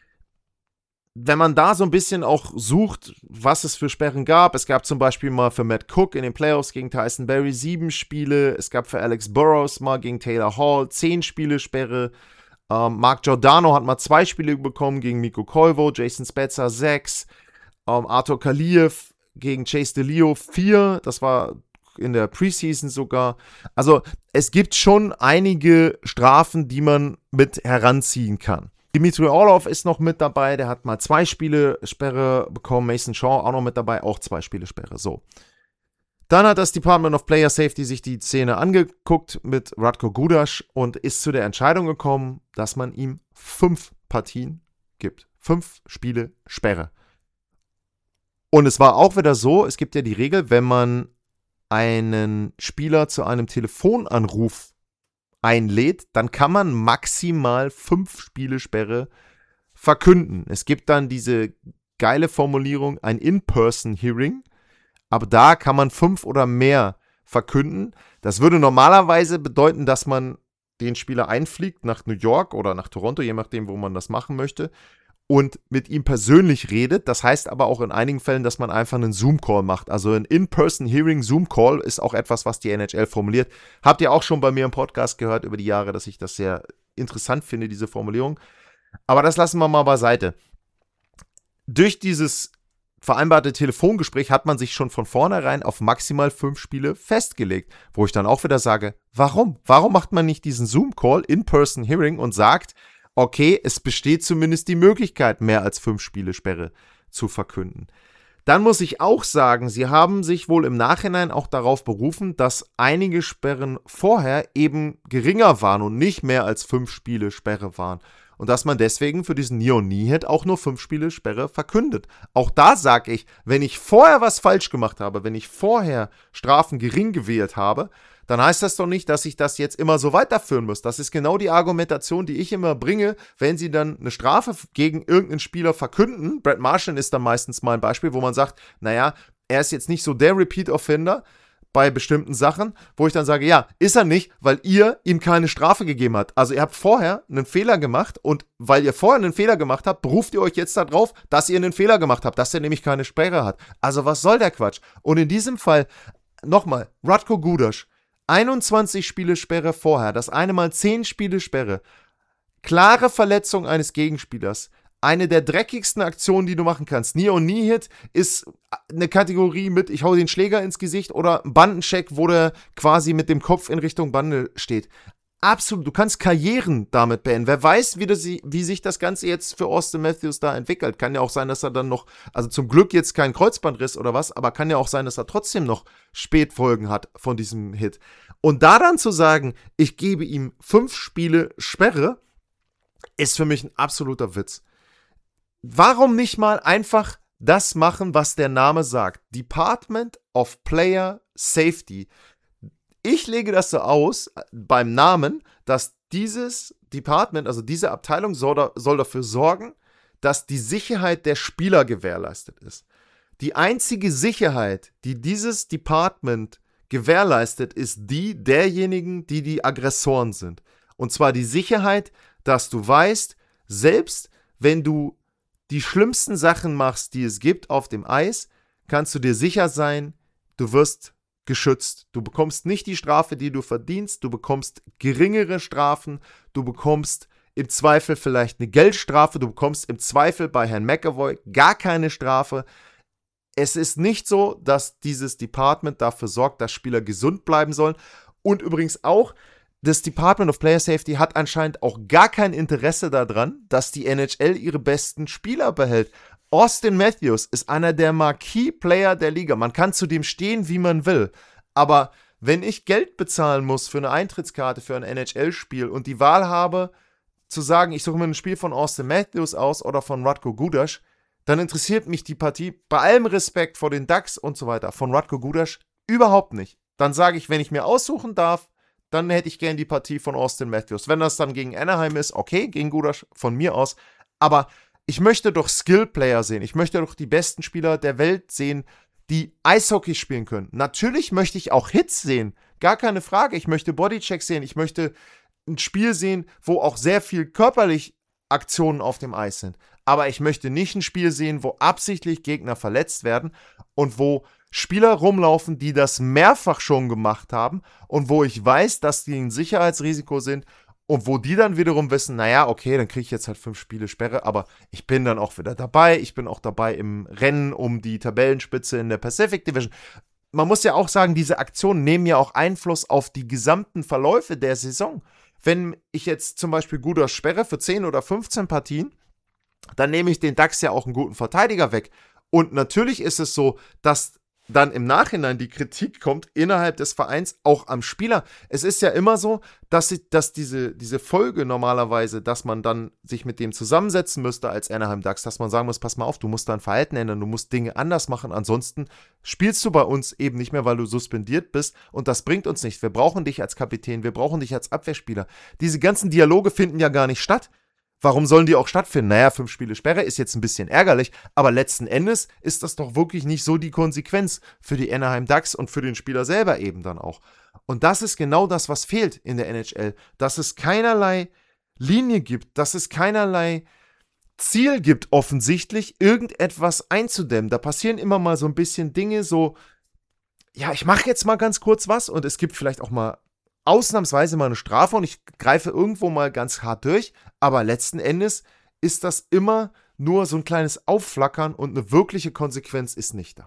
[SPEAKER 2] wenn man da so ein bisschen auch sucht, was es für Sperren gab, es gab zum Beispiel mal für Matt Cook in den Playoffs gegen Tyson Barrie 7 Spiele, es gab für Alex Burrows mal gegen Taylor Hall 10 Spiele Sperre, Mark Giordano hat mal 2 Spiele bekommen gegen Mikko Koivu, Jason Spezza 6, Arthur Kaliev gegen Chase DeLeo 4, das war in der Preseason sogar. Also es gibt schon einige Strafen, die man mit heranziehen kann. Dmitry Orlov ist noch mit dabei, der hat mal 2 Spiele Sperre bekommen. Mason Shaw auch noch mit dabei, auch 2 Spiele Sperre. So. Dann hat das Department of Player Safety sich die Szene angeguckt mit Ratko Gudas und ist zu der Entscheidung gekommen, dass man ihm 5 Partien gibt. 5 Spiele Sperre. Und es war auch wieder so, es gibt ja die Regel, wenn man einen Spieler zu einem Telefonanruf einlädt, dann kann man maximal 5 Spiele Sperre verkünden. Es gibt dann diese geile Formulierung, ein In-Person-Hearing, aber da kann man 5 oder mehr verkünden. Das würde normalerweise bedeuten, dass man den Spieler einfliegt nach New York oder nach Toronto, je nachdem, wo man das machen möchte, und mit ihm persönlich redet. Das heißt aber auch in einigen Fällen, dass man einfach einen Zoom-Call macht. Also ein In-Person-Hearing, Zoom-Call ist auch etwas, was die NHL formuliert. Habt ihr auch schon bei mir im Podcast gehört über die Jahre, dass ich das sehr interessant finde, diese Formulierung. Aber das lassen wir mal beiseite. Durch dieses vereinbarte Telefongespräch hat man sich schon von vornherein auf maximal 5 Spiele festgelegt. Wo ich dann auch wieder sage, warum? Warum macht man nicht diesen Zoom-Call, In-Person-Hearing und sagt, okay, es besteht zumindest die Möglichkeit, mehr als 5 Spiele Sperre zu verkünden. Dann muss ich auch sagen, sie haben sich wohl im Nachhinein auch darauf berufen, dass einige Sperren vorher eben geringer waren und nicht mehr als 5 Spiele Sperre waren. und dass man deswegen für diesen Knee-on-Knee-Hit auch nur 5 Spiele Sperre verkündet. Auch da sage ich, wenn ich vorher was falsch gemacht habe, wenn ich vorher Strafen gering gewählt habe, dann heißt das doch nicht, dass ich das jetzt immer so weiterführen muss. Das ist genau die Argumentation, die ich immer bringe, wenn sie dann eine Strafe gegen irgendeinen Spieler verkünden. Brad Marchand ist dann meistens mal ein Beispiel, wo man sagt, naja, er ist jetzt nicht so der Repeat-Offender bei bestimmten Sachen, wo ich dann sage, ja, ist er nicht, weil ihr ihm keine Strafe gegeben habt. Also ihr habt vorher einen Fehler gemacht und weil ihr vorher einen Fehler gemacht habt, beruft ihr euch jetzt darauf, dass ihr einen Fehler gemacht habt, dass er nämlich keine Sperre hat. Also was soll der Quatsch? Und in diesem Fall, nochmal, Radko Gudas, 21 Spiele Sperre vorher, das eine Mal 10 Spiele Sperre, klare Verletzung eines Gegenspielers, eine der dreckigsten Aktionen, die du machen kannst. Knee-on-Knee-Hit ist eine Kategorie mit, ich hau den Schläger ins Gesicht oder Bandencheck, wo der quasi mit dem Kopf in Richtung Bande steht. Absolut, du kannst Karrieren damit beenden. Wer weiß, wie sich das Ganze jetzt für Austin Matthews da entwickelt. Kann ja auch sein, dass er dann noch, also zum Glück jetzt kein Kreuzbandriss oder was, aber kann ja auch sein, dass er trotzdem noch Spätfolgen hat von diesem Hit. Und da dann zu sagen, ich gebe ihm 5 Spiele Sperre, ist für mich ein absoluter Witz. Warum nicht mal einfach das machen, was der Name sagt? Department of Player Safety. Ich lege das so aus beim Namen, dass dieses Department, also diese Abteilung soll dafür sorgen, dass die Sicherheit der Spieler gewährleistet ist. Die einzige Sicherheit, die dieses Department gewährleistet, ist die derjenigen, die Aggressoren sind. Und zwar die Sicherheit, dass du weißt, selbst wenn du die schlimmsten Sachen machst, die es gibt auf dem Eis, kannst du dir sicher sein, du wirst geschützt. Du bekommst nicht die Strafe, die du verdienst, du bekommst geringere Strafen, du bekommst im Zweifel vielleicht eine Geldstrafe, du bekommst im Zweifel bei Herrn McAvoy gar keine Strafe. Es ist nicht so, dass dieses Department dafür sorgt, dass Spieler gesund bleiben sollen. Und übrigens auch, das Department of Player Safety hat anscheinend auch gar kein Interesse daran, dass die NHL ihre besten Spieler behält. Austin Matthews ist einer der Marquee-Player der Liga. Man kann zu dem stehen, wie man will. Aber wenn ich Geld bezahlen muss für eine Eintrittskarte für ein NHL-Spiel und die Wahl habe, zu sagen, ich suche mir ein Spiel von Austin Matthews aus oder von Radko Gudas, dann interessiert mich die Partie, bei allem Respekt vor den Ducks und so weiter, von Radko Gudas überhaupt nicht. Dann sage ich, wenn ich mir aussuchen darf, dann hätte ich gern die Partie von Austin Matthews. Wenn das dann gegen Anaheim ist, okay, gegen Gudas von mir aus. Aber ich möchte doch Skill-Player sehen. Ich möchte doch die besten Spieler der Welt sehen, die Eishockey spielen können. Natürlich möchte ich auch Hits sehen. Gar keine Frage. Ich möchte Bodychecks sehen. Ich möchte ein Spiel sehen, wo auch sehr viel körperlich Aktionen auf dem Eis sind. Aber ich möchte nicht ein Spiel sehen, wo absichtlich Gegner verletzt werden und wo Spieler rumlaufen, die das mehrfach schon gemacht haben und wo ich weiß, dass die ein Sicherheitsrisiko sind und wo die dann wiederum wissen, naja, okay, dann kriege ich jetzt halt 5 Spiele Sperre, aber ich bin dann auch wieder dabei. Ich bin auch dabei im Rennen um die Tabellenspitze in der Pacific Division. Man muss ja auch sagen, diese Aktionen nehmen ja auch Einfluss auf die gesamten Verläufe der Saison. Wenn ich jetzt zum Beispiel Gudas sperre für 10 oder 15 Partien, dann nehme ich den Ducks ja auch einen guten Verteidiger weg. Und natürlich ist es so, dass dann im Nachhinein die Kritik kommt innerhalb des Vereins auch am Spieler. Es ist ja immer so, dass diese Folge normalerweise, dass man dann sich mit dem zusammensetzen müsste als Anaheim Ducks, dass man sagen muss, pass mal auf, du musst dein Verhalten ändern, du musst Dinge anders machen, ansonsten spielst du bei uns eben nicht mehr, weil du suspendiert bist und das bringt uns nichts. Wir brauchen dich als Kapitän, wir brauchen dich als Abwehrspieler. Diese ganzen Dialoge finden ja gar nicht statt. Warum sollen die auch stattfinden? Naja, 5 Spiele Sperre ist jetzt ein bisschen ärgerlich, aber letzten Endes ist das doch wirklich nicht so die Konsequenz für die Anaheim Ducks und für den Spieler selber eben dann auch. Und das ist genau das, was fehlt in der NHL, dass es keinerlei Linie gibt, dass es keinerlei Ziel gibt, offensichtlich irgendetwas einzudämmen. Da passieren immer mal so ein bisschen Dinge, so, ja, ich mache jetzt mal ganz kurz was und es gibt vielleicht auch mal ausnahmsweise mal eine Strafe und ich greife irgendwo mal ganz hart durch, aber letzten Endes ist das immer nur so ein kleines Aufflackern und eine wirkliche Konsequenz ist nicht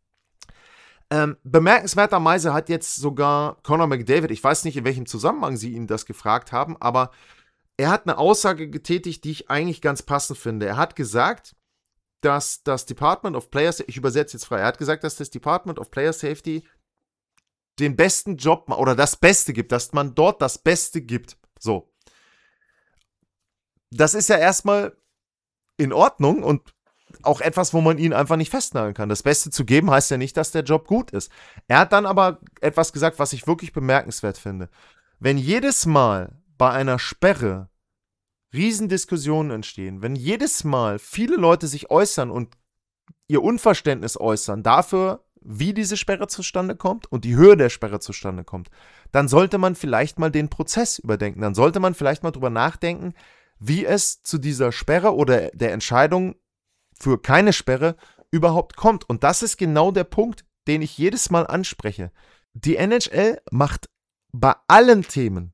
[SPEAKER 2] da. Bemerkenswerterweise hat jetzt sogar Connor McDavid, ich weiß nicht, in welchem Zusammenhang sie ihn das gefragt haben, aber er hat eine Aussage getätigt, die ich eigentlich ganz passend finde. Er hat gesagt, dass das Department of Player Safety, ich übersetze jetzt frei, er hat gesagt, dass das Department of Player Safety den besten Job oder das Beste gibt, dass man dort das Beste gibt. So. das ist ja erstmal in Ordnung und auch etwas, wo man ihn einfach nicht festnageln kann. Das Beste zu geben heißt ja nicht, dass der Job gut ist. Er hat dann aber etwas gesagt, was ich wirklich bemerkenswert finde. Wenn jedes Mal bei einer Sperre Riesendiskussionen entstehen, wenn jedes Mal viele Leute sich äußern und ihr Unverständnis äußern dafür, wie diese Sperre zustande kommt und die Höhe der Sperre zustande kommt, dann sollte man vielleicht mal den Prozess überdenken. Dann sollte man vielleicht mal drüber nachdenken, wie es zu dieser Sperre oder der Entscheidung für keine Sperre überhaupt kommt. Und das ist genau der Punkt, den ich jedes Mal anspreche. Die NHL macht bei allen Themen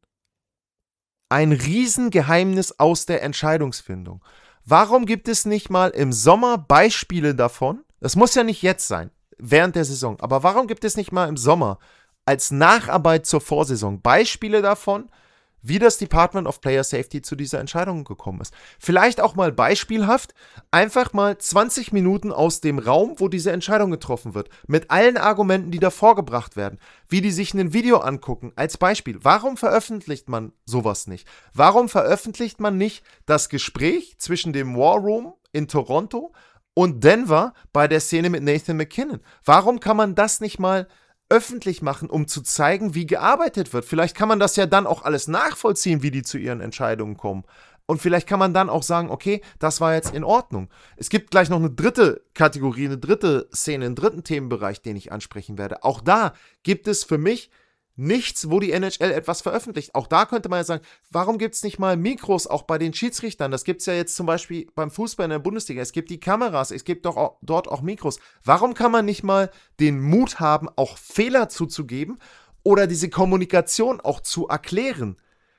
[SPEAKER 2] ein Riesengeheimnis aus der Entscheidungsfindung. Warum gibt es nicht mal im Sommer Beispiele davon? Das muss ja nicht jetzt sein, während der Saison. Aber warum gibt es nicht mal im Sommer als Nacharbeit zur Vorsaison Beispiele davon, wie das Department of Player Safety zu dieser Entscheidung gekommen ist? Vielleicht auch mal beispielhaft, einfach mal 20 Minuten aus dem Raum, wo diese Entscheidung getroffen wird, mit allen Argumenten, die da vorgebracht werden, wie die sich ein Video angucken, als Beispiel. Warum veröffentlicht man sowas nicht? Warum veröffentlicht man nicht das Gespräch zwischen dem War Room in Toronto und Denver bei der Szene mit Nathan MacKinnon? Warum kann man das nicht mal öffentlich machen, um zu zeigen, wie gearbeitet wird? Vielleicht kann man das ja dann auch alles nachvollziehen, wie die zu ihren Entscheidungen kommen. Und vielleicht kann man dann auch sagen, okay, das war jetzt in Ordnung. Es gibt gleich noch eine dritte Kategorie, eine dritte Szene, einen dritten Themenbereich, den ich ansprechen werde. Auch da gibt es für mich nichts, wo die NHL etwas veröffentlicht. Auch da könnte man ja sagen, warum gibt es nicht mal Mikros auch bei den Schiedsrichtern? Das gibt es ja jetzt zum Beispiel beim Fußball in der Bundesliga. Es gibt die Kameras, es gibt doch auch, dort auch Mikros. Warum kann man nicht mal den Mut haben, auch Fehler zuzugeben oder diese Kommunikation auch zu erklären?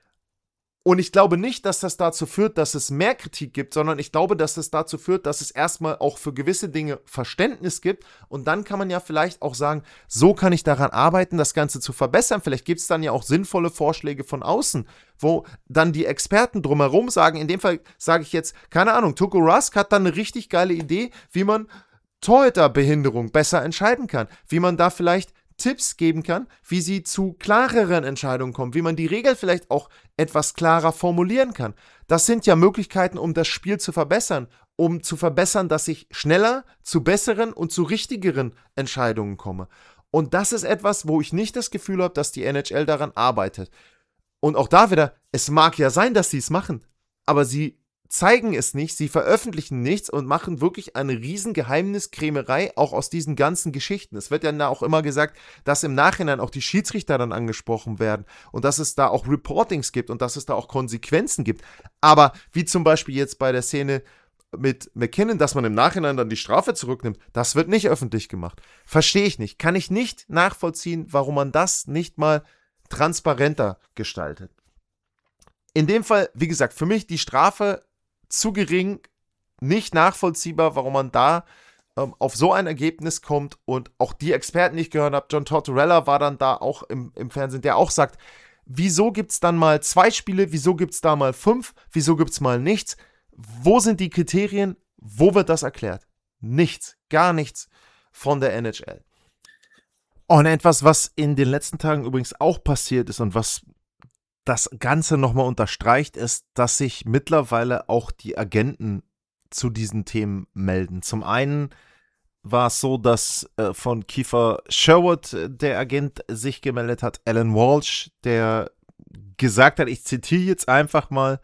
[SPEAKER 2] Und ich glaube nicht, dass das dazu führt, dass es mehr Kritik gibt, sondern ich glaube, dass es dazu führt, dass es erstmal auch für gewisse Dinge Verständnis gibt. Und dann kann man ja vielleicht auch sagen, so kann ich daran arbeiten, das Ganze zu verbessern. Vielleicht gibt es dann ja auch sinnvolle Vorschläge von außen, wo dann die Experten drumherum sagen, in dem Fall sage ich jetzt, keine Ahnung, Tuukka Rask hat dann eine richtig geile Idee, wie man Torhüterbehinderung besser entscheiden kann, wie man da vielleicht Tipps geben kann, wie sie zu klareren Entscheidungen kommen, wie man die Regel vielleicht auch etwas klarer formulieren kann. Das sind ja Möglichkeiten, um das Spiel zu verbessern, um zu verbessern, dass ich schneller zu besseren und zu richtigeren Entscheidungen komme. Und das ist etwas, wo ich nicht das Gefühl habe, dass die NHL daran arbeitet. Und auch da wieder, es mag ja sein, dass sie es machen, aber sie zeigen es nicht, sie veröffentlichen nichts und machen wirklich eine riesen Geheimniskrämerei auch aus diesen ganzen Geschichten. Es wird ja auch immer gesagt, dass im Nachhinein auch die Schiedsrichter dann angesprochen werden und dass es da auch Reportings gibt und dass es da auch Konsequenzen gibt. Aber wie zum Beispiel jetzt bei der Szene mit MacKinnon, dass man im Nachhinein dann die Strafe zurücknimmt, das wird nicht öffentlich gemacht. Verstehe ich nicht. Kann ich nicht nachvollziehen, warum man das nicht mal transparenter gestaltet. In dem Fall, wie gesagt, für mich die Strafe zu gering, nicht nachvollziehbar, warum man da auf so ein Ergebnis kommt und auch die Experten, die ich gehört habe, John Tortorella war dann da auch im Fernsehen, der auch sagt, wieso gibt es dann mal 2 Spiele, wieso gibt es da mal 5, wieso gibt es mal nichts, wo sind die Kriterien, wo wird das erklärt? Nichts, gar nichts von der NHL. Und etwas, was in den letzten Tagen übrigens auch passiert ist und was das Ganze nochmal unterstreicht, ist, dass sich mittlerweile auch die Agenten zu diesen Themen melden. Zum einen war es so, dass von Kiefer Sherwood der Agent sich gemeldet hat, Alan Walsh, der gesagt hat, ich zitiere jetzt einfach mal,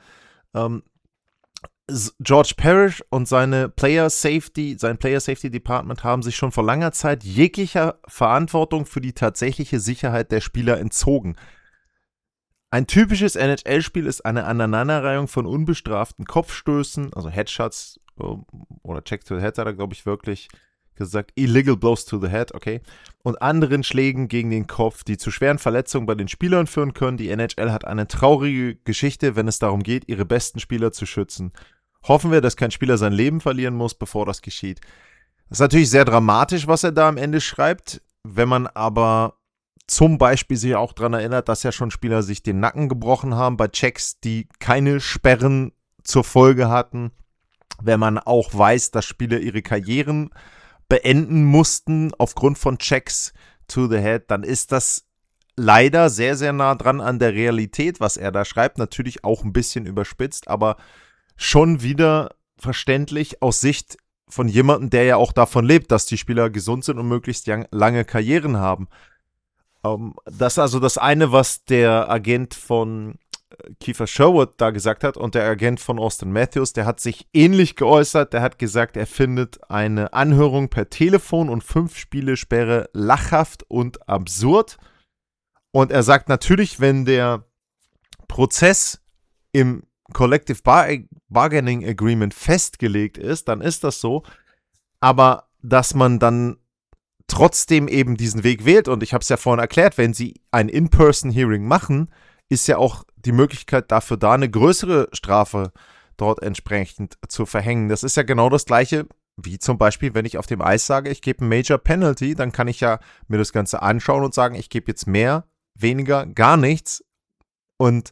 [SPEAKER 2] George Parrish und sein Player Safety Department haben sich schon vor langer Zeit jeglicher Verantwortung für die tatsächliche Sicherheit der Spieler entzogen. Ein typisches NHL-Spiel ist eine Aneinanderreihung von unbestraften Kopfstößen, also Headshots oder Check to the Head hat er, glaube ich, wirklich gesagt, illegal blows to the head, okay, und anderen Schlägen gegen den Kopf, die zu schweren Verletzungen bei den Spielern führen können. Die NHL hat eine traurige Geschichte, wenn es darum geht, ihre besten Spieler zu schützen. Hoffen wir, dass kein Spieler sein Leben verlieren muss, bevor das geschieht. Das ist natürlich sehr dramatisch, was er da am Ende schreibt, wenn man aber zum Beispiel sich auch daran erinnert, dass ja schon Spieler sich den Nacken gebrochen haben bei Checks, die keine Sperren zur Folge hatten. Wenn man auch weiß, dass Spieler ihre Karrieren beenden mussten aufgrund von Checks to the head, dann ist das leider sehr, sehr nah dran an der Realität, was er da schreibt. Natürlich auch ein bisschen überspitzt, aber schon wieder verständlich aus Sicht von jemandem, der ja auch davon lebt, dass die Spieler gesund sind und möglichst lange Karrieren haben. Das ist also das eine, was der Agent von Kiefer Sherwood da gesagt hat, und der Agent von Austin Matthews, der hat sich ähnlich geäußert. Der hat gesagt, er findet eine Anhörung per Telefon und 5-Spiele-Sperre lachhaft und absurd. Und er sagt natürlich, wenn der Prozess im Collective Bargaining Agreement festgelegt ist, dann ist das so. Aber dass man dann trotzdem eben diesen Weg wählt, und ich habe es ja vorhin erklärt, wenn sie ein In-Person-Hearing machen, ist ja auch die Möglichkeit dafür da, eine größere Strafe dort entsprechend zu verhängen. Das ist ja genau das Gleiche, wie zum Beispiel, wenn ich auf dem Eis sage, ich gebe ein Major Penalty, dann kann ich ja mir das Ganze anschauen und sagen, ich gebe jetzt mehr, weniger, gar nichts. Und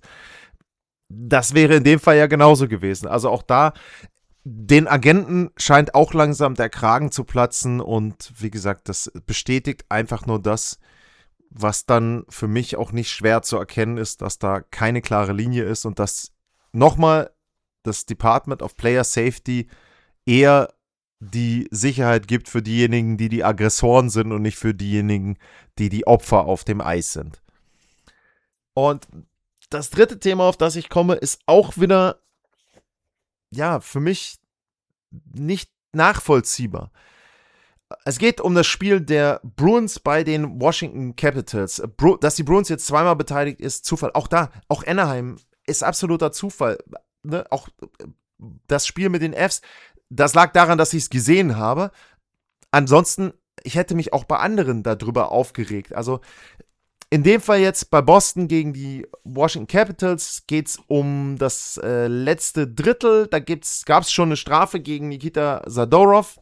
[SPEAKER 2] das wäre in dem Fall ja genauso gewesen. Also auch da, den Agenten scheint auch langsam der Kragen zu platzen, und wie gesagt, das bestätigt einfach nur das, was dann für mich auch nicht schwer zu erkennen ist, dass da keine klare Linie ist und dass nochmal das Department of Player Safety eher die Sicherheit gibt für diejenigen, die die Aggressoren sind, und nicht für diejenigen, die die Opfer auf dem Eis sind. Und das dritte Thema, auf das ich komme, ist auch wieder, ja, für mich nicht nachvollziehbar. Es geht um das Spiel der Bruins bei den Washington Capitals. Dass die Bruins jetzt zweimal beteiligt ist, Zufall. Auch Anaheim ist absoluter Zufall. Ne? Auch das Spiel mit den Fs, das lag daran, dass ich es gesehen habe. Ansonsten, ich hätte mich auch bei anderen darüber aufgeregt. Also in dem Fall jetzt bei Boston gegen die Washington Capitals geht es um das letzte Drittel. Da gab es schon eine Strafe gegen Nikita Zadorov.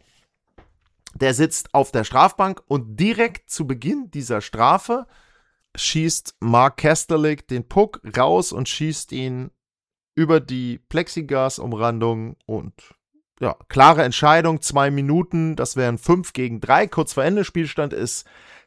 [SPEAKER 2] Der sitzt auf der Strafbank, und direkt zu Beginn dieser Strafe schießt Mark Kasterlik den Puck raus und schießt ihn über die Plexiglas-Umrandung. Und ja, klare Entscheidung, 2 Minuten, das wären 5-3. Kurz vor Ende, Spielstand ist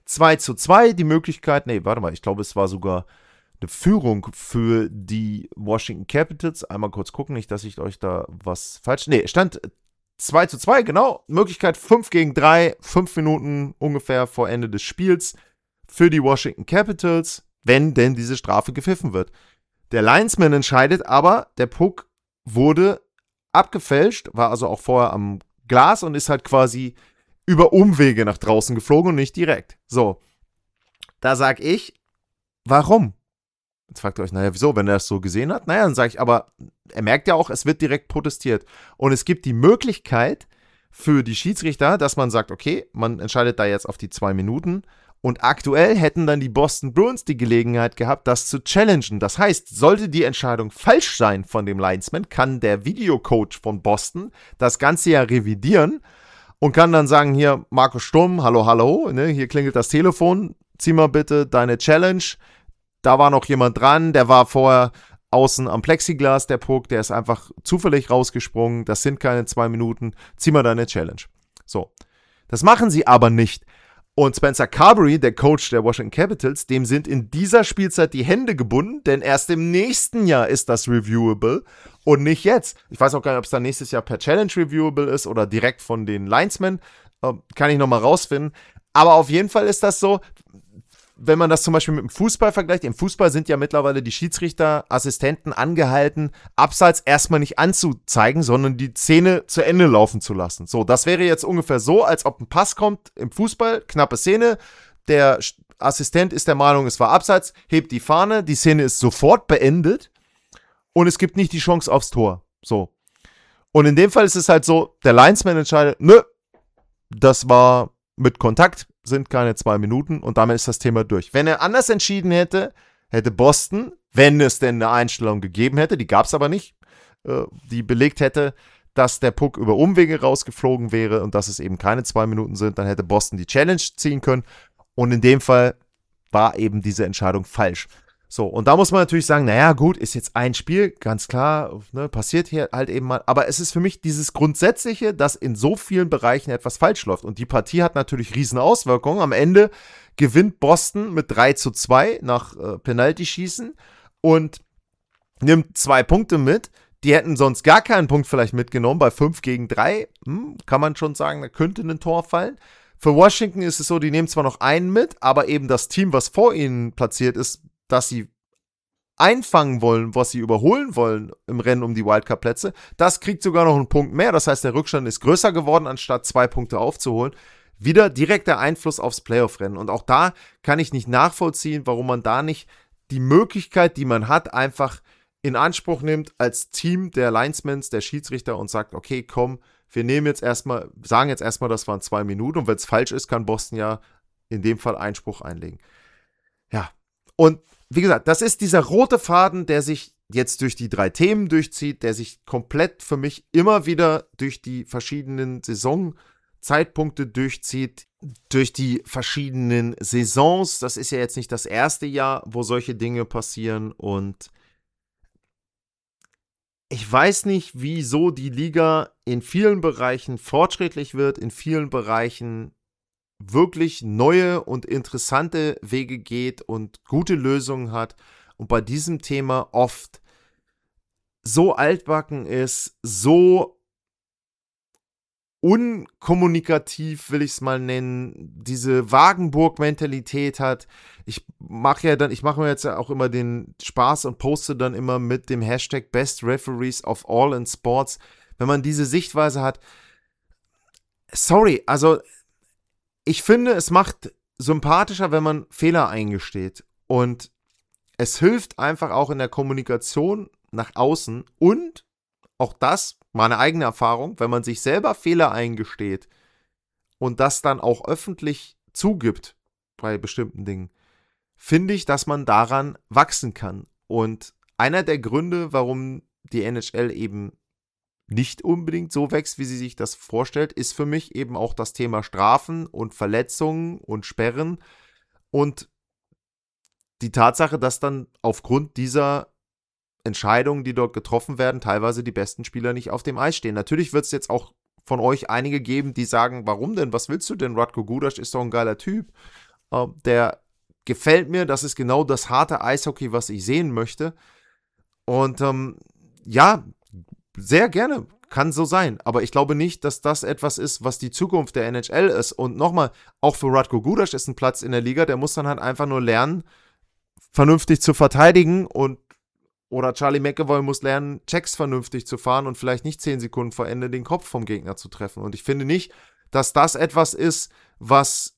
[SPEAKER 2] 2:2. Die Möglichkeit, ich glaube, es war sogar eine Führung für die Washington Capitals. Einmal kurz gucken, nicht, dass ich euch da was falsch... Stand 2:2, genau. Möglichkeit 5-3, 5 Minuten ungefähr vor Ende des Spiels für die Washington Capitals, wenn denn diese Strafe gepfiffen wird. Der Linesman entscheidet aber, der Puck wurde abgefälscht, war also auch vorher am Glas und ist halt quasi über Umwege nach draußen geflogen und nicht direkt. So, da sag ich, warum? Jetzt fragt ihr euch, wieso, wenn er das so gesehen hat? Dann sage ich, aber er merkt ja auch, es wird direkt protestiert. Und es gibt die Möglichkeit für die Schiedsrichter, dass man sagt, okay, man entscheidet da jetzt auf die 2 Minuten. Und aktuell hätten dann die Boston Bruins die Gelegenheit gehabt, das zu challengen. Das heißt, sollte die Entscheidung falsch sein von dem Linesman, kann der Videocoach von Boston das Ganze ja revidieren und kann dann sagen, hier, Markus Sturm, hallo, ne, hier klingelt das Telefon, zieh mal bitte deine Challenge. Da war noch jemand dran, der war vorher außen am Plexiglas, der Puck, der ist einfach zufällig rausgesprungen, das sind keine 2 Minuten, zieh mal deine Challenge. So, das machen sie aber nicht. Und Spencer Carberry, der Coach der Washington Capitals, dem sind in dieser Spielzeit die Hände gebunden, denn erst im nächsten Jahr ist das reviewable und nicht jetzt. Ich weiß auch gar nicht, ob es dann nächstes Jahr per Challenge reviewable ist oder direkt von den Linesmen. Kann ich nochmal rausfinden. Aber auf jeden Fall ist das so, wenn man das zum Beispiel mit dem Fußball vergleicht, im Fußball sind ja mittlerweile die Schiedsrichter, Assistenten angehalten, Abseits erstmal nicht anzuzeigen, sondern die Szene zu Ende laufen zu lassen. So, das wäre jetzt ungefähr so, als ob ein Pass kommt im Fußball, knappe Szene, der Assistent ist der Meinung, es war Abseits, hebt die Fahne, die Szene ist sofort beendet und es gibt nicht die Chance aufs Tor. So. Und in dem Fall ist es halt so, der Linesman entscheidet, das war mit Kontakt, sind keine 2 Minuten und damit ist das Thema durch. Wenn er anders entschieden hätte, hätte Boston, wenn es denn eine Einstellung gegeben hätte, die gab es aber nicht, die belegt hätte, dass der Puck über Umwege rausgeflogen wäre und dass es eben keine 2 Minuten sind, dann hätte Boston die Challenge ziehen können und in dem Fall war eben diese Entscheidung falsch. So, und da muss man natürlich sagen, gut, ist jetzt ein Spiel, ganz klar, ne, passiert hier halt eben mal, aber es ist für mich dieses Grundsätzliche, dass in so vielen Bereichen etwas falsch läuft und die Partie hat natürlich riesen Auswirkungen. Am Ende gewinnt Boston mit 3:2 nach Penalty-Schießen und nimmt 2 Punkte mit, die hätten sonst gar keinen Punkt vielleicht mitgenommen. Bei 5-3 kann man schon sagen, da könnte ein Tor fallen. Für Washington ist es so, die nehmen zwar noch einen mit, aber eben das Team, was vor ihnen platziert ist, dass sie einfangen wollen, was sie überholen wollen im Rennen um die Wildcard-Plätze, das kriegt sogar noch einen Punkt mehr. Das heißt, der Rückstand ist größer geworden, anstatt 2 Punkte aufzuholen. Wieder direkter Einfluss aufs Playoff-Rennen. Und auch da kann ich nicht nachvollziehen, warum man da nicht die Möglichkeit, die man hat, einfach in Anspruch nimmt als Team der Linesmans, der Schiedsrichter und sagt, okay, komm, wir sagen jetzt erstmal, das waren 2 Minuten und wenn es falsch ist, kann Boston ja in dem Fall Einspruch einlegen. Ja, und wie gesagt, das ist dieser rote Faden, der sich jetzt durch die 3 Themen durchzieht, der sich komplett für mich immer wieder durch die verschiedenen Saisonzeitpunkte durchzieht, durch die verschiedenen Saisons. Das ist ja jetzt nicht das erste Jahr, wo solche Dinge passieren und ich weiß nicht, wieso die Liga in vielen Bereichen fortschrittlich wird, in vielen Bereichen wirklich neue und interessante Wege geht und gute Lösungen hat und bei diesem Thema oft so altbacken ist, so unkommunikativ, will ich es mal nennen, diese Wagenburg-Mentalität hat. Ich mache mir jetzt auch immer den Spaß und poste dann immer mit dem Hashtag Best Referees of All in Sports. Wenn man diese Sichtweise hat, sorry, also ich finde, es macht sympathischer, wenn man Fehler eingesteht und es hilft einfach auch in der Kommunikation nach außen und auch das, meine eigene Erfahrung, wenn man sich selber Fehler eingesteht und das dann auch öffentlich zugibt bei bestimmten Dingen, finde ich, dass man daran wachsen kann. Und einer der Gründe, warum die NHL eben nicht unbedingt so wächst, wie sie sich das vorstellt, ist für mich eben auch das Thema Strafen und Verletzungen und Sperren und die Tatsache, dass dann aufgrund dieser Entscheidungen, die dort getroffen werden, teilweise die besten Spieler nicht auf dem Eis stehen. Natürlich wird es jetzt auch von euch einige geben, die sagen, warum denn, was willst du denn? Radko Gudas ist doch ein geiler Typ. Der gefällt mir, das ist genau das harte Eishockey, was ich sehen möchte. Und ja, sehr gerne, kann so sein. Aber ich glaube nicht, dass das etwas ist, was die Zukunft der NHL ist. Und nochmal, auch für Radko Gudas ist ein Platz in der Liga, der muss dann halt einfach nur lernen, vernünftig zu verteidigen oder Charlie McAvoy muss lernen, Checks vernünftig zu fahren und vielleicht nicht 10 Sekunden vor Ende den Kopf vom Gegner zu treffen. Und ich finde nicht, dass das etwas ist, was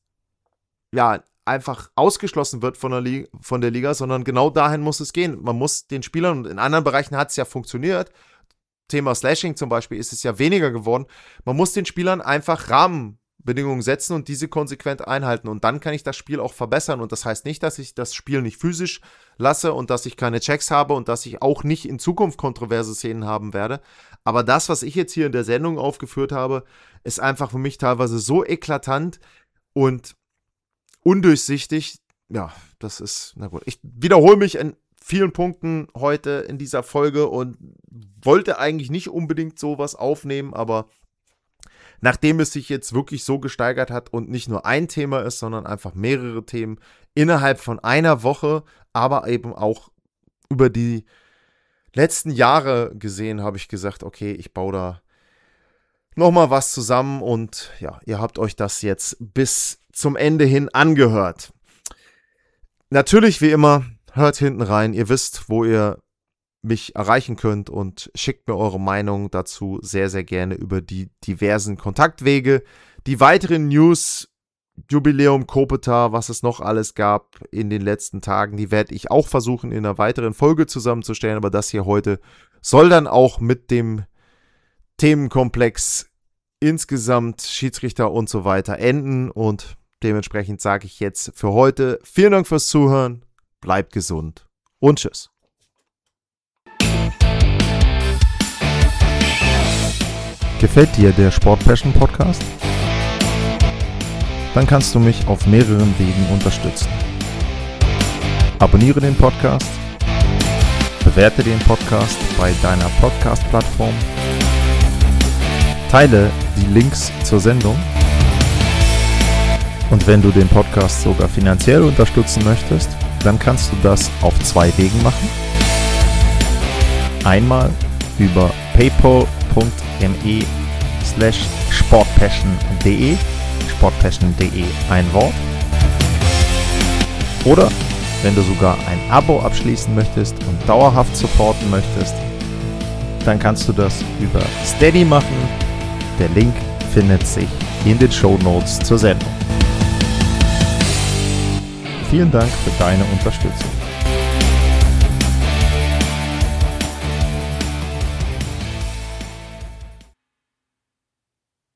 [SPEAKER 2] ja einfach ausgeschlossen wird von der Liga, sondern genau dahin muss es gehen. Man muss den Spielern, und in anderen Bereichen hat es ja funktioniert, Thema Slashing zum Beispiel ist es ja weniger geworden, man muss den Spielern einfach Rahmenbedingungen setzen und diese konsequent einhalten und dann kann ich das Spiel auch verbessern und das heißt nicht, dass ich das Spiel nicht physisch lasse und dass ich keine Checks habe und dass ich auch nicht in Zukunft kontroverse Szenen haben werde, aber das, was ich jetzt hier in der Sendung aufgeführt habe, ist einfach für mich teilweise so eklatant und undurchsichtig, ja, das ist, na gut, ich wiederhole mich in vielen Punkten heute in dieser Folge und wollte eigentlich nicht unbedingt sowas aufnehmen, aber nachdem es sich jetzt wirklich so gesteigert hat und nicht nur ein Thema ist, sondern einfach mehrere Themen innerhalb von einer Woche, aber eben auch über die letzten Jahre gesehen, habe ich gesagt, okay, ich baue da nochmal was zusammen und ja, ihr habt euch das jetzt bis zum Ende hin angehört. Natürlich, wie immer, hört hinten rein, ihr wisst, wo ihr mich erreichen könnt und schickt mir eure Meinung dazu sehr, sehr gerne über die diversen Kontaktwege. Die weiteren News, Jubiläum Kopitar, was es noch alles gab in den letzten Tagen, die werde ich auch versuchen in einer weiteren Folge zusammenzustellen, aber das hier heute soll dann auch mit dem Themenkomplex insgesamt Schiedsrichter und so weiter enden und dementsprechend sage ich jetzt für heute vielen Dank fürs Zuhören, bleibt gesund und tschüss.
[SPEAKER 1] Gefällt dir der Sport Passion Podcast? Dann kannst du mich auf mehreren Wegen unterstützen. Abonniere den Podcast, bewerte den Podcast bei deiner Podcast-Plattform, teile die Links zur Sendung und wenn du den Podcast sogar finanziell unterstützen möchtest, dann kannst du das auf 2 Wegen machen. Einmal über paypal.me/sportpassion.de, sportpassion.de ein Wort. Oder wenn du sogar ein Abo abschließen möchtest und dauerhaft supporten möchtest, dann kannst du das über Steady machen. Der Link findet sich in den Shownotes zur Sendung. Vielen Dank für deine Unterstützung.